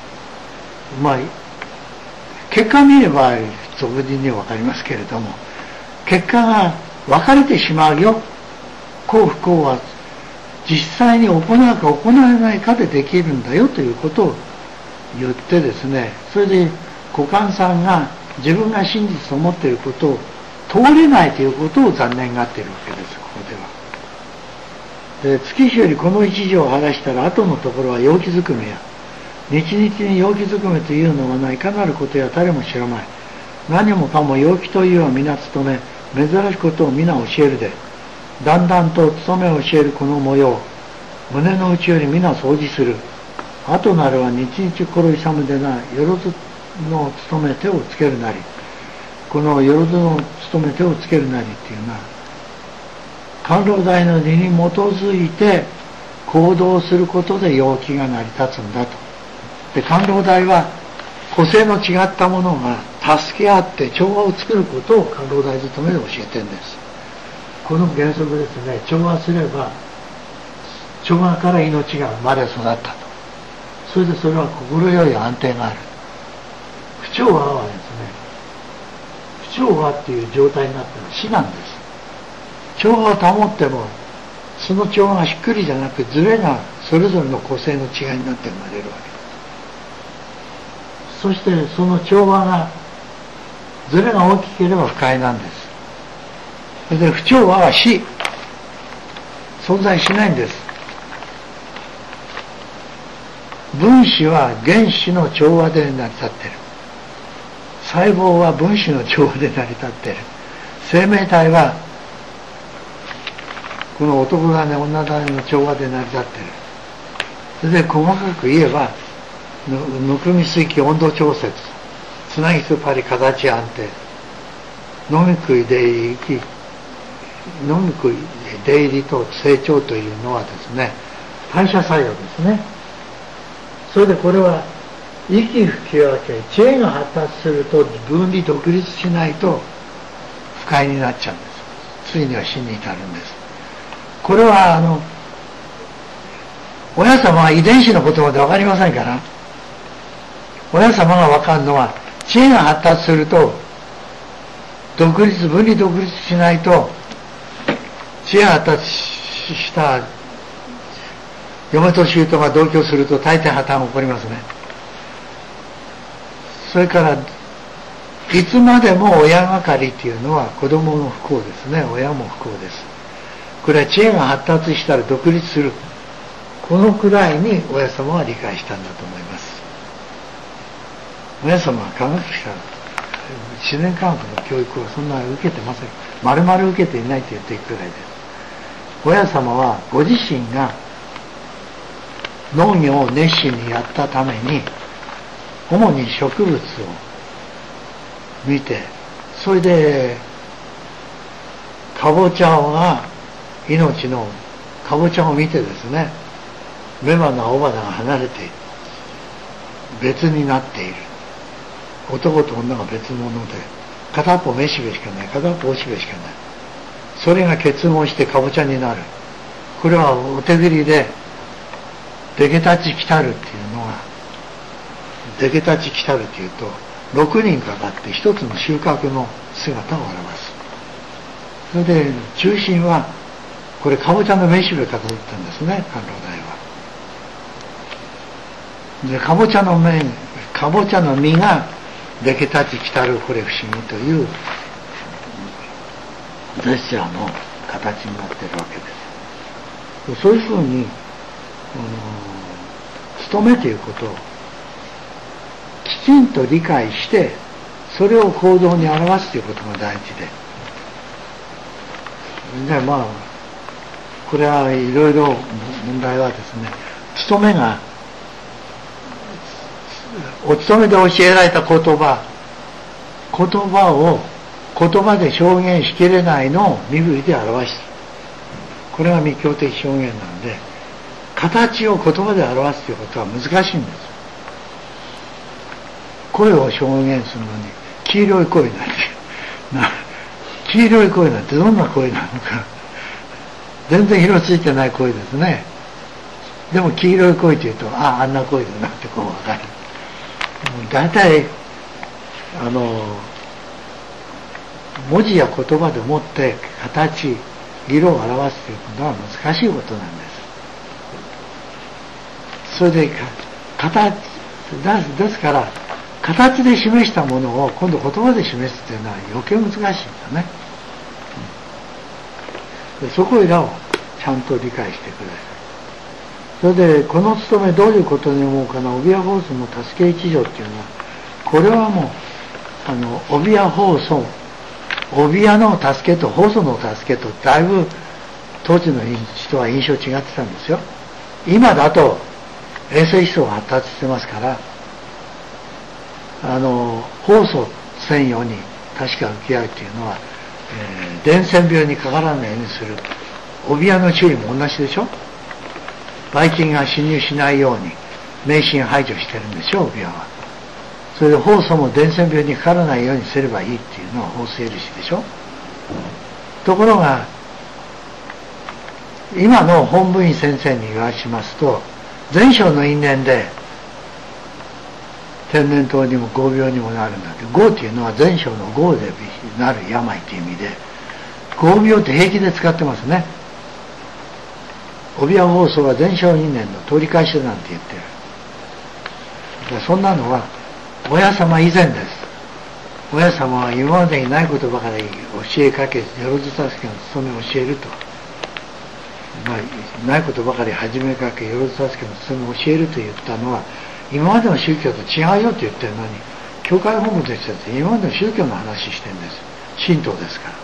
結果見れば俗人には分かりますけれども、結果が分かれてしまうよ、幸不幸は実際に行うか行わないかでできるんだよということを言ってですね、それで古観さんが自分が真実と思っていることを通れないということを残念がっているわけです。ここでは月日よりこの一条を晴らしたら後のところは陽気ずくめや、日々に陽気ずくめというのはないかなることや誰も知らない。何もかも陽気というは皆務め、珍しいことを皆教えるで、だんだんと務めを教えるこの模様、胸の内より皆掃除する。後なるは日々心勇むでな、よろずの務め手をつけるなり。このよろずの務め手をつけるなりっていうのは、官老大の理に基づいて行動することで陽気が成り立つんだと。で、官老大は個性の違ったものが助け合って調和を作ることを官老大務めで教えてるんです。この原則ですね、調和すれば調和から命が生まれ育ったと。それでそれは心よい安定がある。不調和はですね、不調和っていう状態になったら死なんです。調和を保ってもその調和がしっくりじゃなくズレがそれぞれの個性の違いになって生まれるわけです。そしてその調和がズレが大きければ不快なんです。それで不調和は死、存在しないんです。分子は原子の調和で成り立っている。細胞は分子の調和で成り立っている。生命体はこの男種女種の調和で成り立っている。それで細かく言えばぬくみ水気温度調節、つなぎつぱり形安定、飲み食い出入り、飲み食い出入りと成長というのはですね、代謝作用ですね。それでこれは息吹き分け、知恵が発達すると分離独立しないと不快になっちゃうんです。ついには死に至るんです。これは親様は遺伝子のことまで分かりませんから、親様が分かるのは知恵が発達すると分離独立しないと、知恵が発達した嫁と姑が同居すると大抵破綻が起こりますね。それからいつまでも親がかりっていうのは子供の不幸ですね。親も不幸です。これは知恵が発達したら独立する、このくらいに親様は理解したんだと思います。親様は科学者、自然科学の教育をそんな受けてません。丸々受けていないと言っていくくらいです。親様はご自身が農業を熱心にやったために主に植物を見て、それでかぼちゃが命のかぼちゃを見てですね、雌花雄花が離れている、別になっている、男と女が別物で片っぽめしべしかない、片っぽおしべしかない、それが結合してかぼちゃになる。これはお手切りで出来たち来たるっていうのが、出来たち来たるっていうと6人かかって一つの収穫の姿を表す。それで中心はこれかぼちゃのめしべかと言ったんですね、官老大は。でかぼちゃの実が出来たち来たる、これ不思議というジェスチャーの形になっているわけです。そういうふうに務めということをきちんと理解して、それを行動に表すということが大事で、これはいろいろ問題はですね、務めがお勤めで教えられた言葉を言葉で表現しきれないのを身振りで表す。 これが密教的表現なので、形を言葉で表すということは難しいんです。声を表現するのに黄色い声なんて黄色い声なんてどんな声なのか、全然色ついてない声ですね。でも黄色い声というと、あんな声だなってこう分かる。大体文字や言葉でもって形、色を表すということは難しいことなんです。それで形ですから、形で示したものを今度言葉で示すというのは余計難しいんだね。でそこいらをちゃんと理解してください。それでこの務めどういうことに思うかな、帯屋放送の助け一条っていうのは、これはもう帯屋放送、帯屋の助けと放送の助けとだいぶ当時の人は印象違ってたんですよ。今だと衛生思想が発達してますから、放送専用に確か向き合うというのは、伝染病にかからないようにする帯屋の注意も同じでしょ。ばい菌が侵入しないように迷信排除してるんでしょ、帯屋は。それで放送も伝染病にかからないようにすればいいっていうのは放送印でしょ。ところが今の本部員先生に言わしますと、前生の因縁で天然痘にも合病にもなるんだけど、合っていうのは前生の合でなる病という意味で、合病って平気で使ってますね。帯屋放送は前生因縁の取り返しなんて言ってる。そんなのは親様以前です。親様は今までにないことばかり教えかけ、よろず助けの務めを教えると、ないことばかり始めかけ、よろず助けの務めを教えると言ったのは、今までの宗教と違うよって言ってるのに、教会本部としては今までの宗教の話してるんです。神道ですから。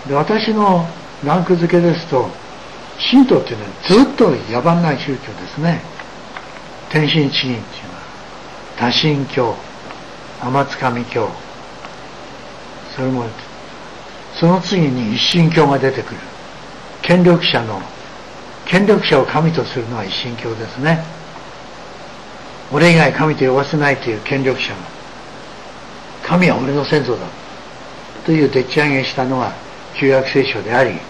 で、私のランク付けですと、神道っていうのはずっと野蛮な宗教ですね。天神地院っていうのは多神教、天津神教、それもその次に一神教が出てくる。権力者を神とするのは一神教ですね。俺以外神と呼ばせないという権力者が、神は俺の先祖だというでっち上げしたのが旧約聖書であり、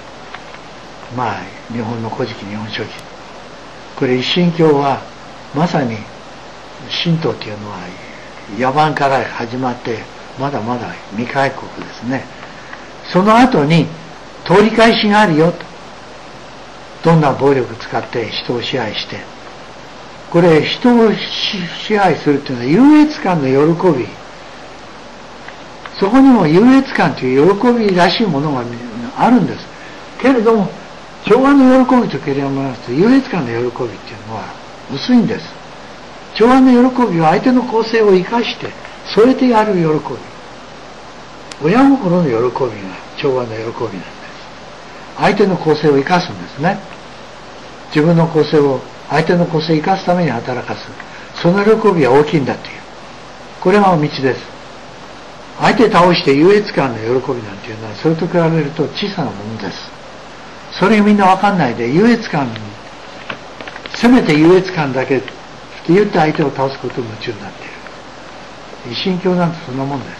日本の古事記、日本書紀、これ一神教はまさに神道というのは野蛮から始まってまだまだ未開国ですね。その後に通り返しがあるよと。どんな暴力使って人を支配して、これ人を支配するというのは優越感の喜び、そこにも優越感という喜びらしいものがあるんです。けれども調和の喜びと比べますと優越感の喜びっていうのは薄いんです。調和の喜びは相手の構成を生かして添えてやる喜び、親心の喜びが調和の喜びなんです。相手の構成を生かすんですね。自分の構成を相手の構成を生かすために働かす、その喜びは大きいんだという、これが道です。相手倒して優越感の喜びなんていうのはそれと比べると小さなものです。それがみんな分かんないで優越感、せめて優越感だけって言って相手を倒すことに夢中になっている。一神教なんてそんなもんです。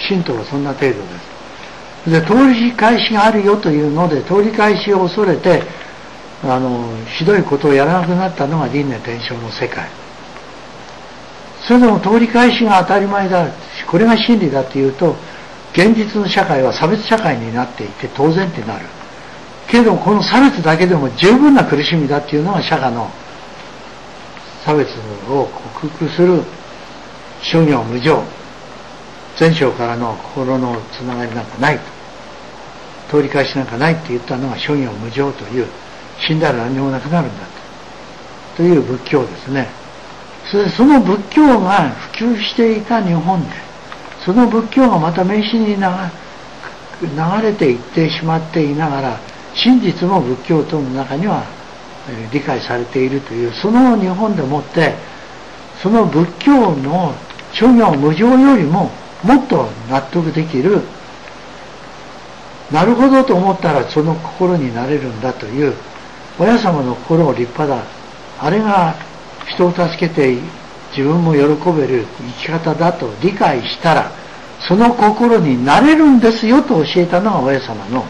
神道はそんな程度です。で、通り返しがあるよというので、通り返しを恐れてひどいことをやらなくなったのが輪廻転生の世界。それでも通り返しが当たり前だ、これが真理だというと、現実の社会は差別社会になっていて当然ってなる。けれどもこの差別だけでも十分な苦しみだっていうのが釈迦の差別を克服する諸行無常、前生からの心のつながりなんかないと、通り返しなんかないって言ったのが諸行無常という、死んだら何でもなくなるんだという仏教ですね。その仏教が普及していた日本で、その仏教がまた迷信に流れていってしまっていながら、真実も仏教徒の中には理解されているという、その日本でもってその仏教の諸行無常よりももっと納得できるなるほどと思ったらその心になれるんだという、親様の心も立派だ、あれが人を助けて自分も喜べる生き方だと理解したら、その心になれるんですよと教えたのが親様の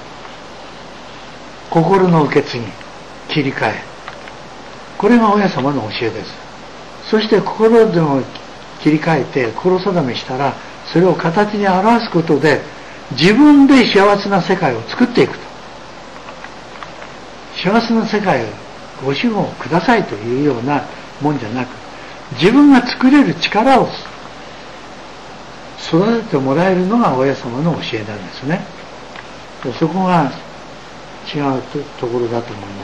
心の受け継ぎ、切り替え、これが親様の教えです。そして心でも切り替えて心定めしたら、それを形に表すことで自分で幸せな世界を作っていくと。幸せな世界をご主語をくださいというようなもんじゃなく、自分が作れる力を育ててもらえるのが親様の教えなんですね。そこが違うところだと思います。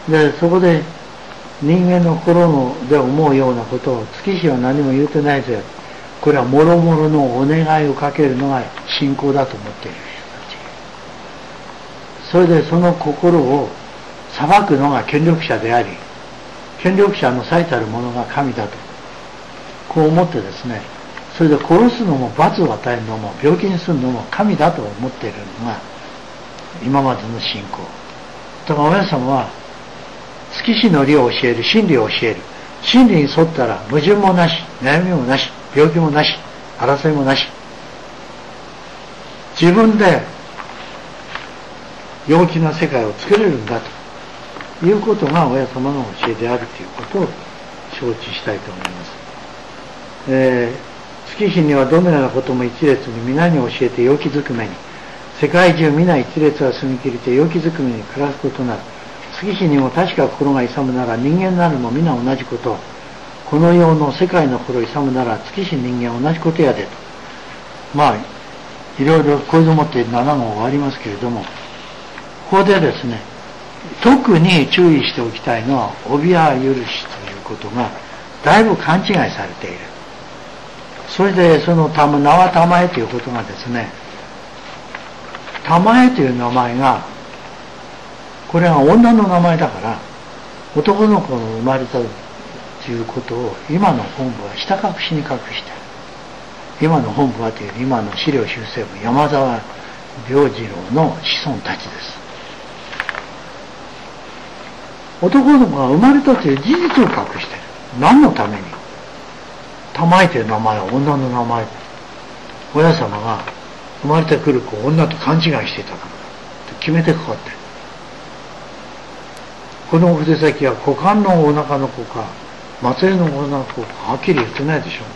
で、そこで人間の心で思うようなことを月日は何も言うてないぜ。これはもろもろのお願いをかけるのが信仰だと思っている人たち。それでその心を裁くのが権力者であり、権力者の最たるものが神だと、こう思ってですね、それで殺すのも罰を与えるのも病気にするのも神だと思っているのが今までの信仰。だから親様は月日の理を教える、真理を教える。真理に沿ったら矛盾もなし、悩みもなし、病気もなし、争いもなし。自分で陽気な世界を作れるんだということが親様の教えであるということを承知したいと思います。月日にはどのようなことも一列に皆に教えて陽気づくめに、世界中皆一列は澄み切りて陽気づくめに暮らすことなる。月日にも確か心が勇むなら人間なるも皆同じこと。この世の世界の心勇むなら月日人間は同じことやでと。まあいろいろこういうのもって7号ありますけれども、ここでですね、特に注意しておきたいのは帯や許しということがだいぶ勘違いされている。それでその名は玉江ということがですね、玉江という名前がこれは女の名前だから男の子の生まれたということを今の本部は下隠しに隠してる。今の本部はという今の資料修正部山沢良次郎の子孫たちです。男の子が生まれたという事実を隠している。何のために？玉井という名前は女の名前。親様が生まれてくる子を女と勘違いしていたからと決めてかかってる。この筆先は股間のお腹の子か末裔のお腹の子かはっきり言ってないでしょ。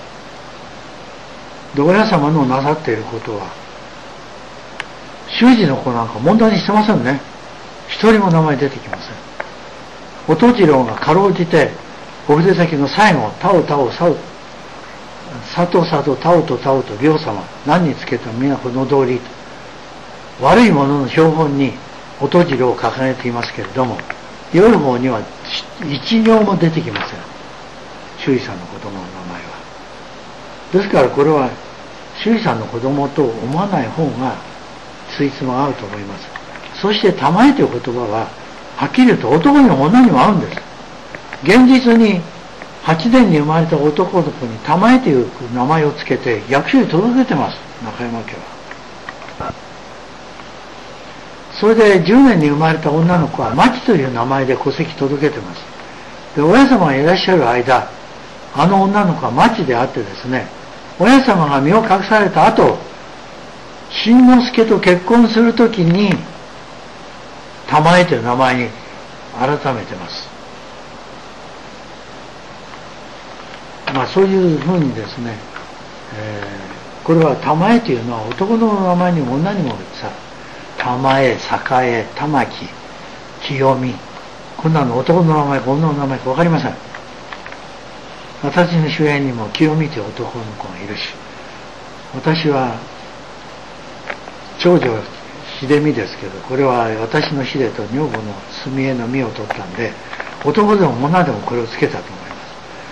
で親様のなさっていることは修士の子なんか問題にしてませんね。一人も名前出てきません。音次郎がかろうじてお筆先の最後タオタオサウ佐藤佐藤タオとタオと両様何につけても皆この通りと悪いものの標本に音次郎を掲げていますけれども、良い方には一行も出てきません。周囲さんの子供の名前は。ですからこれは周囲さんの子供と思わない方がついつま合うと思います。そして玉江という言葉ははっきり言うと男にも女にも合うんです。現実に8年に生まれた男の子に玉江という名前をつけて役所に届けてます、中山家は。それで10年に生まれた女の子は町という名前で戸籍届けてます。で親様がいらっしゃる間、あの女の子は町であってですね、親様が身を隠された後、新之助と結婚するときに玉江という名前に改めてます。まあそういうふうにですね、これは玉江というのは男の名前にも女にもさ、玉江、栄、玉木、清美、こんなの男の名前か女の名前か分かりません。私の周辺にも清美という男の子がいるし、私は長女秀美ですけど、これは私の秀と女房の澄江の美を取ったんで、男でも女でもこれをつけたと思います。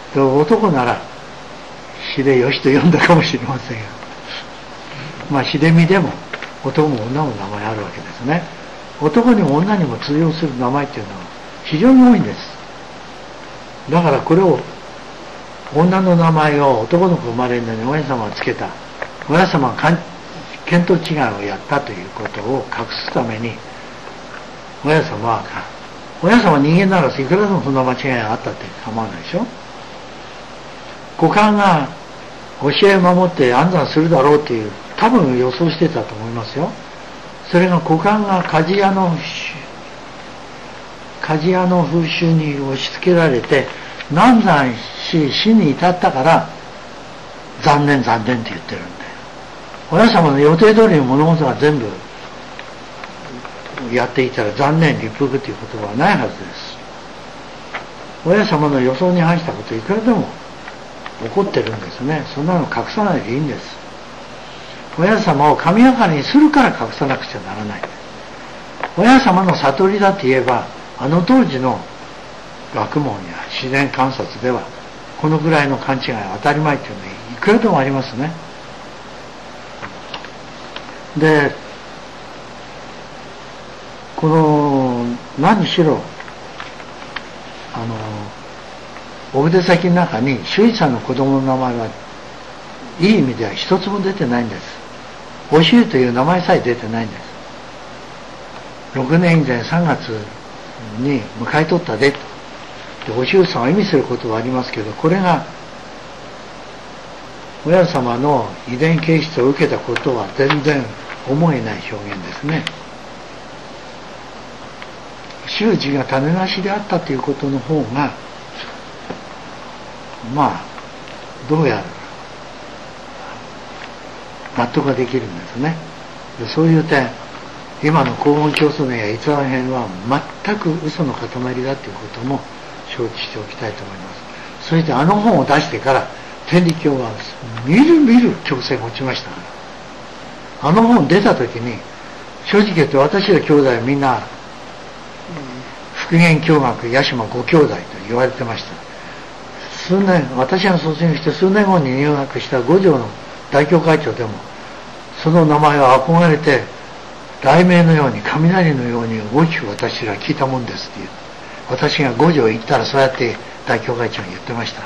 で男なら秀吉と呼んだかもしれませんが、まあ秀美でも男も女も名前あるわけですね。男にも女にも通用する名前っていうのは非常に多いんです。だからこれを女の名前を男の子生まれるのに親様がつけた。親様が見当違いをやったということを隠すために、親様は人間ならいくらでもそんな間違いがあったって構わないでしょ。股間が教えを守って安産するだろうっていう多分予想してたと思いますよ。それが股間が鍛冶屋の風習に押し付けられて難産し死に至ったから残念残念って言ってるんだよ。親様の予定通りに物事が全部やっていたら残念立腹という言葉はないはずです。親様の予想に反したこといくらでも起こってるんですね。そんなの隠さないでいいんです。親様を神がかりにするから隠さなくちゃならない。親様の悟りだと言えば、あの当時の学問や自然観察ではこのぐらいの勘違いは当たり前というのはいくらでもありますね。で、この何しろお筆先の中に周一さんの子供の名前はいい意味では一つも出てないんです。おしゅうという名前さえ出てないんです。6年以前3月に迎え取ったでと。で、おしゅうさんを意味することはありますけど、これが親様の遺伝形質を受けたことは全然思えない表現ですね。習字が種なしであったということの方がまあどうやら納得ができるんですね。で、そういう点、今の黄金教祖伝や逸話編は全く嘘の塊だということも承知しておきたいと思います。それであの本を出してから天理教はみるみる強制が落ちましたから。あの本出た時に正直言って私ら兄弟はみんな復元教学八島五兄弟と言われてました。私が卒業して数年後に入学した五条の大教会長でもその名前を憧れて雷鳴のように雷のように大きく私ら聞いたもんですっていう、私が五条行ったらそうやって大教会長に言ってました。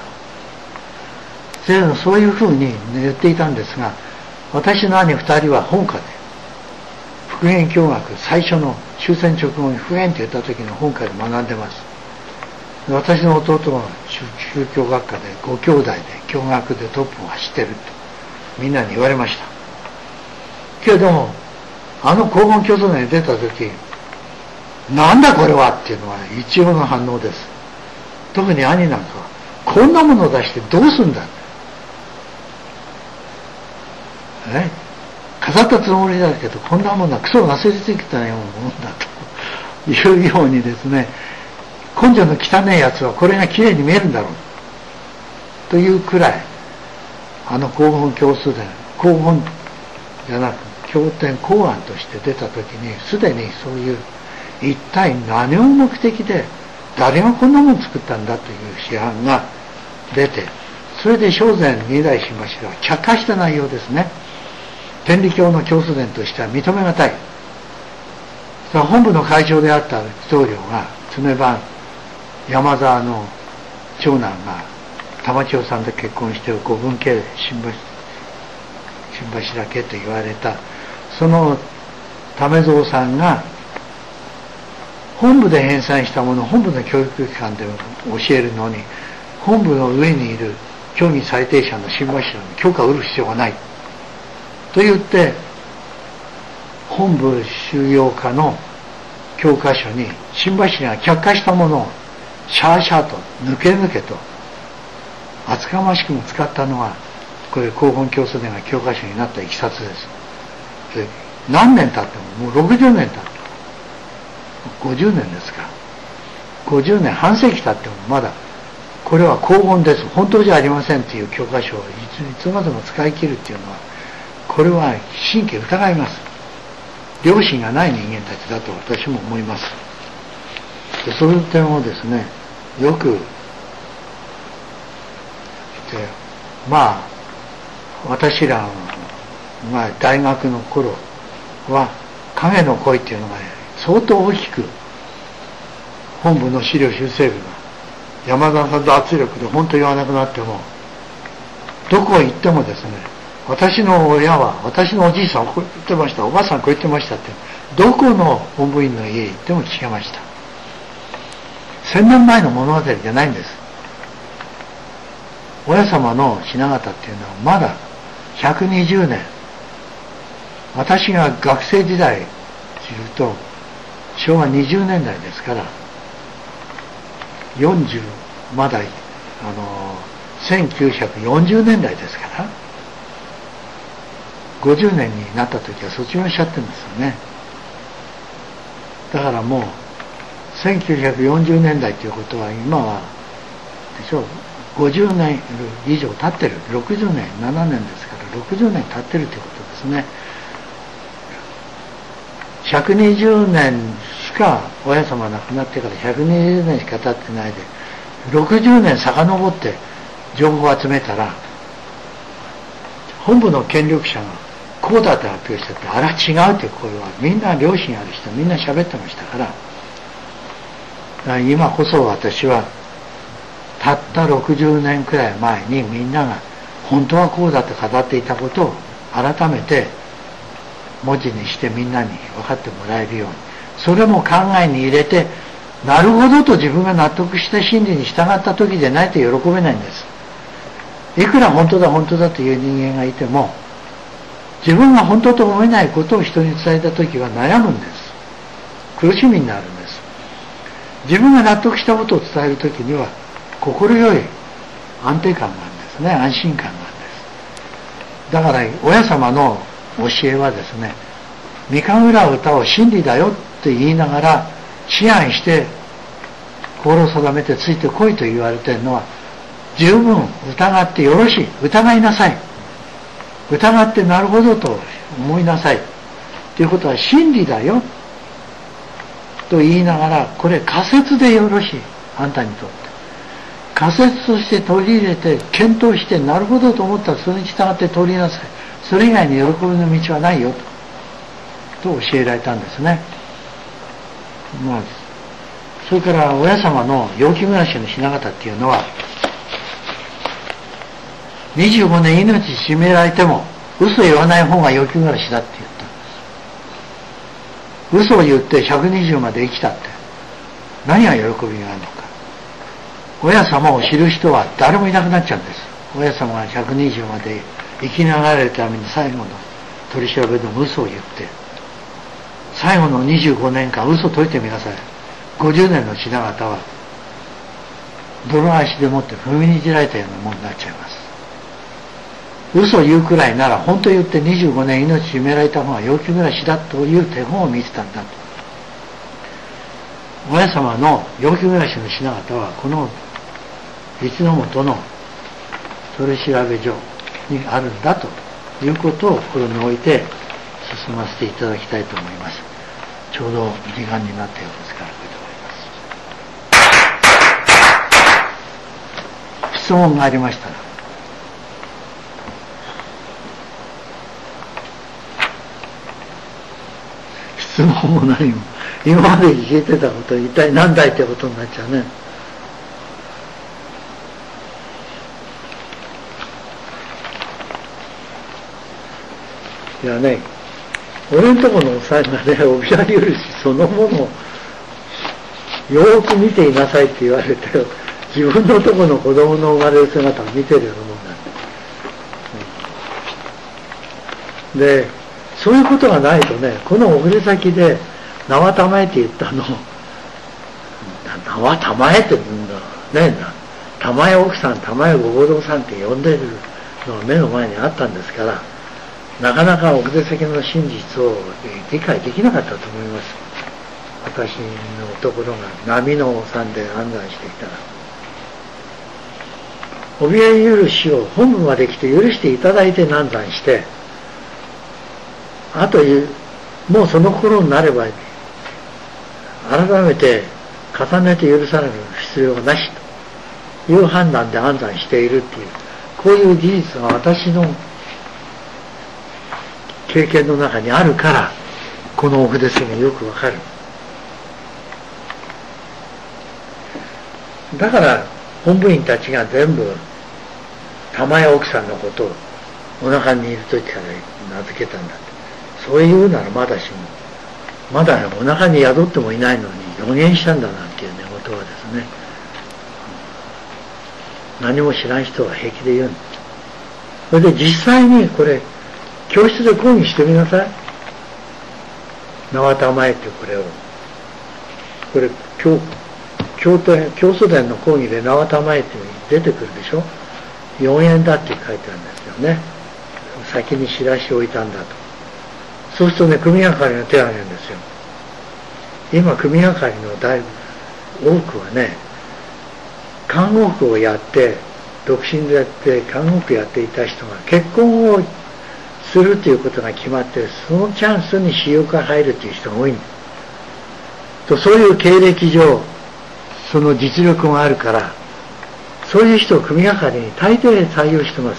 そういうふうに言っていたんですが、私の兄2人は本科で復元教学最初の終戦直後に復元と言った時の本科で学んでます。私の弟は宗教学科で5兄弟で教学でトップを走ってるとみんなに言われました。けれどもあの黄金教祖伝に出た時、なんだこれはっていうのは一応の反応です。特に兄なんかはこんなものを出してどうすんだ、飾ったつもりだけどこんなものはクソが忘れてきたようなものだというようにですね、根性の汚いやつはこれがきれいに見えるんだろうというくらい、あの黄金教祖伝、黄金じゃなく経典公案として出た時にすでにそういう一体何を目的で誰がこんなもの作ったんだという批判が出て、それで正然二代新柱は却下した内容ですね。天理教の教祖伝としては認めがたい。本部の会長であった僧侶が常番山沢の長男が玉千代さんと結婚して五分家新柱家と言われたその為蔵さんが本部で編纂したものを本部の教育機関で教えるのに本部の上にいる教義裁定者の新柱に許可を得る必要がないと言って本部収容課の教科書に新柱が却下したものをシャーシャーと抜け抜けと厚かましくも使ったのがこれ黄金教祖伝が教科書になったいきさつです。で何年経ってももう60年経って50年ですか、50年半世紀経ってもまだこれは黄金です本当じゃありませんという教科書をいつまでも使い切るっていうのはこれは神経疑います。良心がない人間たちだと私も思います。でそういう点をですねよくまあ私らが大学の頃は影の声っていうのがね相当大きく本部の資料修正部が山田さんと圧力で本当言わなくなってもどこへ行ってもですね私の親は、私のおじいさんこう言ってました、おばあさんこう言ってましたって、どこの本部員の家行っても聞けました。1000年前の物語じゃないんです。親様の雛形っていうのはまだ120年、私が学生時代知ると昭和20年代ですから、40まだ1940年代ですから、50年になった時は卒業しちゃってるんですよね。だからもう1940年代ということは今はでしょう、50年以上経ってる、60年7年ですから60年経ってるということですね。120年しか、親様亡くなってから120年しか経ってないで60年遡って情報を集めたら、本部の権力者がこうだって発表したって、あら違うという声はみんな良心ある人みんな喋ってましたから、だから今こそ私はたった60年くらい前にみんなが本当はこうだって語っていたことを改めて文字にしてみんなに分かってもらえるように、それも考えに入れて、なるほどと自分が納得した真理に従った時でないと喜べないんです。いくら本当だ本当だという人間がいても、自分が本当と思えないことを人に伝えた時は悩むんです。苦しみになるんです。自分が納得したことを伝える時には心よい安定感があるんですね、安心感があるんです。だから親様の教えはですね、御神楽歌を真理だよって言いながら思案して心を定めてついてこいと言われているのは、十分疑ってよろしい、疑いなさい、疑ってなるほどと思いなさいということは真理だよと言いながら、これ仮説でよろしい、あんたにとって仮説として取り入れて検討して、なるほどと思ったらそれに従って取りなさい、それ以外に喜びの道はないよと教えられたんですね。それから親様の陽気暮らしの雛形っていうのは、25年命締められても嘘言わない方が陽気暮らしだって言った。嘘を言って120まで生きたって何が喜びがあるのか。親様を知る人は誰もいなくなっちゃうんです。親様が120まで生きながられるために最後の取り調べでも嘘を言って、最後の25年間嘘解いてみなさい。50年の雛形は泥足でもって踏みにじられたようなものになっちゃいます。嘘を言うくらいなら本当言って25年命締められた方が陽気暮らしだという手本を見せたんだと。親様の陽気暮らしの雛形はこの一の本の取り調べ所にあるんだということを心に置いて進ませていただきたいと思います。ちょうど時間になったようですから、これで終わります。質問がありましたら。質問も何も、今まで聞いてたこと一体何だいってことになっちゃうね。いやね、俺のところのおさんがね、帯屋許しそのものをよーく見ていなさいって言われて、自分のところの子供の生まれる姿を見てるようなもんなんで、そういうことがないとね、このお触れ先で縄たまえって言ったの、縄たまえって言うんだね、たまえ奥さん、たまえごぼ堂さんって呼んでるのが目の前にあったんですから、なかなかお触れ先の真実を理解できなかったと思います。私のところが波の王さんで安産していたら、帯屋許しを本部まで来て許していただいて難産して、あともうその頃になれば改めて重ねて許される必要がなしという判断で安産しているっていう、こういう事実が私の経験の中にあるから、このお筆数がよくわかる。だから本部員たちが全部玉屋奥さんのことをお腹にいる時から名付けたんだって。そういうならまだしも、まだお腹に宿ってもいないのに予言したんだなんていう寝言はですね、何も知らん人は平気で言うんです。それで実際にこれ教室で講義してみなさい。縄田前ってこれを、これ教祖伝の講義で縄田前って出てくるでしょ。4円だって書いてあるんですよね。先に仕出しを置いたんだと。そうするとね、組係の手を挙げるんですよ。今組係の多くはね、看護婦をやって独身でやって看護婦やっていた人が結婚をするということが決まって、そのチャンスに私有化入るという人が多いんですと。そういう経歴上その実力があるから、そういう人を組係に大抵採用してます。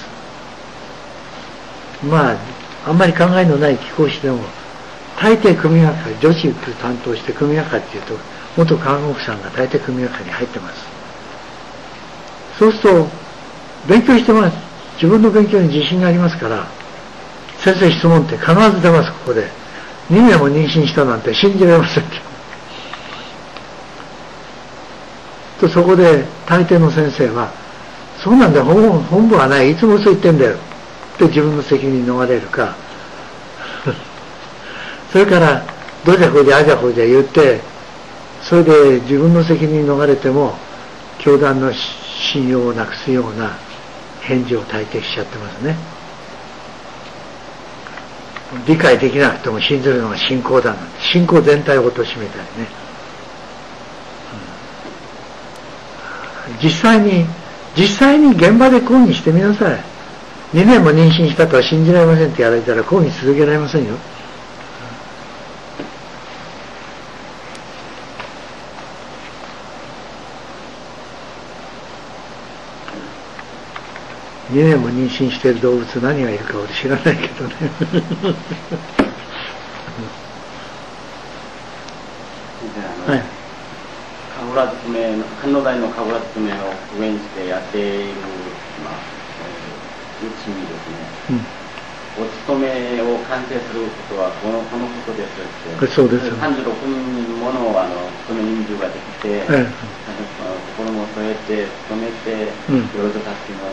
まああんまり考えのない貴公子でも大抵組係、女子担当して組係っていうと元看護婦さんが大抵組係に入ってます。そうすると勉強してます。自分の勉強に自信がありますから、先生質問って必ず出ます。ここで2名も妊娠したなんて信じられませんと。そこで大抵の先生は、そうなんだよ、本部はない、いつも嘘言ってんだよって自分の責任逃れるかそれからどうじゃこうじゃあじゃこうじゃ言って、それで自分の責任逃れても教団の信用をなくすような返事を大抵しちゃってますね。理解できなくても信ずるのが信仰だなんて、信仰全体を貶めたりね、実際に現場で講義してみなさい。2年も妊娠したとは信じられませんってやられたら講義続けられませんよ。2年も妊娠している動物何がいるか俺知らないけどねはい。 神野大の神楽詰めを復元してやっている、うちにですね、お勤めを完成することはこのことですって、 そうですよ、 36人もの勤め人数ができて、心も添えて勤めて、領土たちの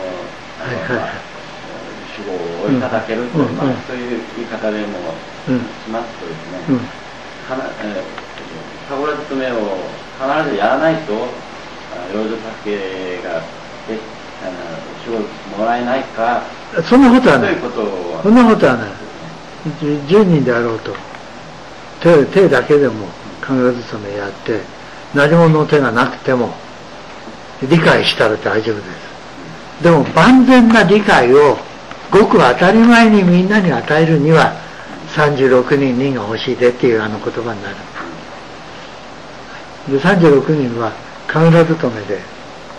守護をいただけるという、そういう言い方でもしますとですね、神楽詰めを必ずやらないと領土助けが守護もらえないか。 そんなことはない。そんなことはない。10人であろうと手だけでも神楽勤めやって何者の手がなくても理解したら大丈夫です。でも万全な理解をごく当たり前にみんなに与えるには36人が欲しいでっていう言葉になる。で36人は神楽勤めで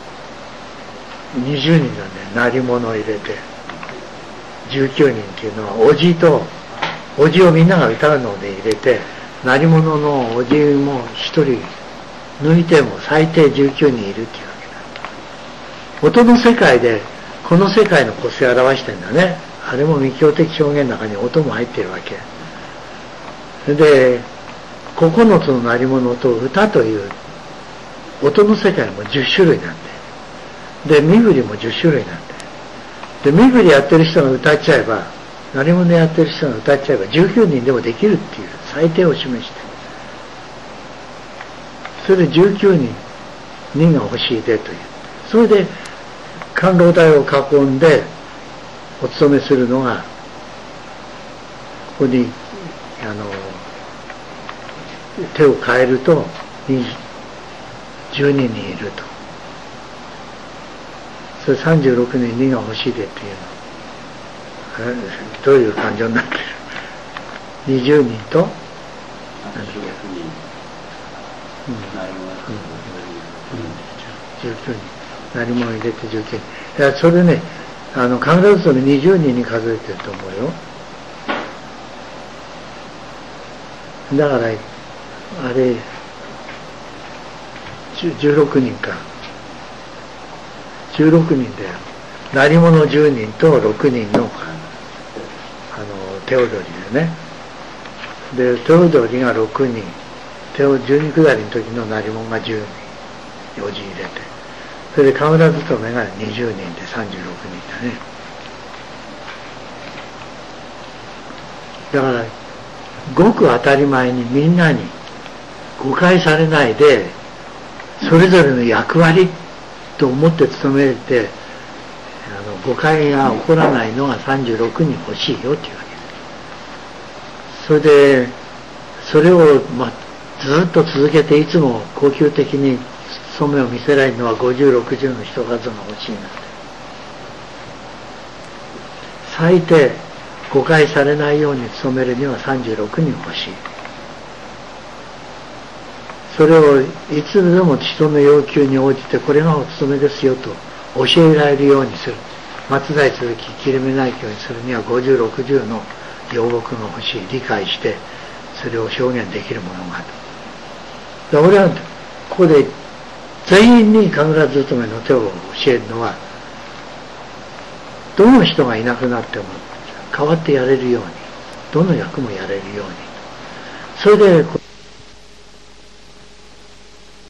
20人なんで鳴り物を入れて19人っていうのはおじをみんなが歌うので入れて、鳴り物のおじも1人抜いても最低19人いるっていうわけだ。音の世界でこの世界の個性を表してんだね。あれも未教的表現の中に音も入ってるわけ。それで9つの鳴り物と歌という音の世界も10種類なんで、身振りも10種類なんで、身振りやってる人が歌っちゃえば、鳴り物やってる人が歌っちゃえば19人でもできるっていう最低を示して、それで19人が欲しいでという、それで観楼台を囲んでお勤めするのが、ここに手を変えると12人いると。それ36人2が欲しいでっていうの。どういう感情になってる？20人と19人。何も入れて19人。いや、それね、神楽勤め20人に数えてると思うよ。だから、あれ、16人か。16人だよ。鳴り物10人と6人の手踊りでね。で手踊りが6人、12下りの時の鳴り物が10人、4時入れて、それで神楽勤めが20人で36人だね。だからごく当たり前にみんなに誤解されないで、それぞれの役割と思って勤めて、誤解が起こらないのが36人欲しいよっていうわけです。それでそれを、ずっと続けていつも恒久的に務めを見せられるのは50、60の人数が欲しいなって。最低誤解されないように努めるには36人欲しい。それをいつでも人の要求に応じてこれがお勤めですよと教えられるようにする。松代続き切れ目ないようにするには50、60の要牧が欲しい。理解してそれを表現できるものがある。俺はここで全員に神楽勤めの手を教えるのは、どの人がいなくなっても代わってやれるように、どの役もやれるように。それで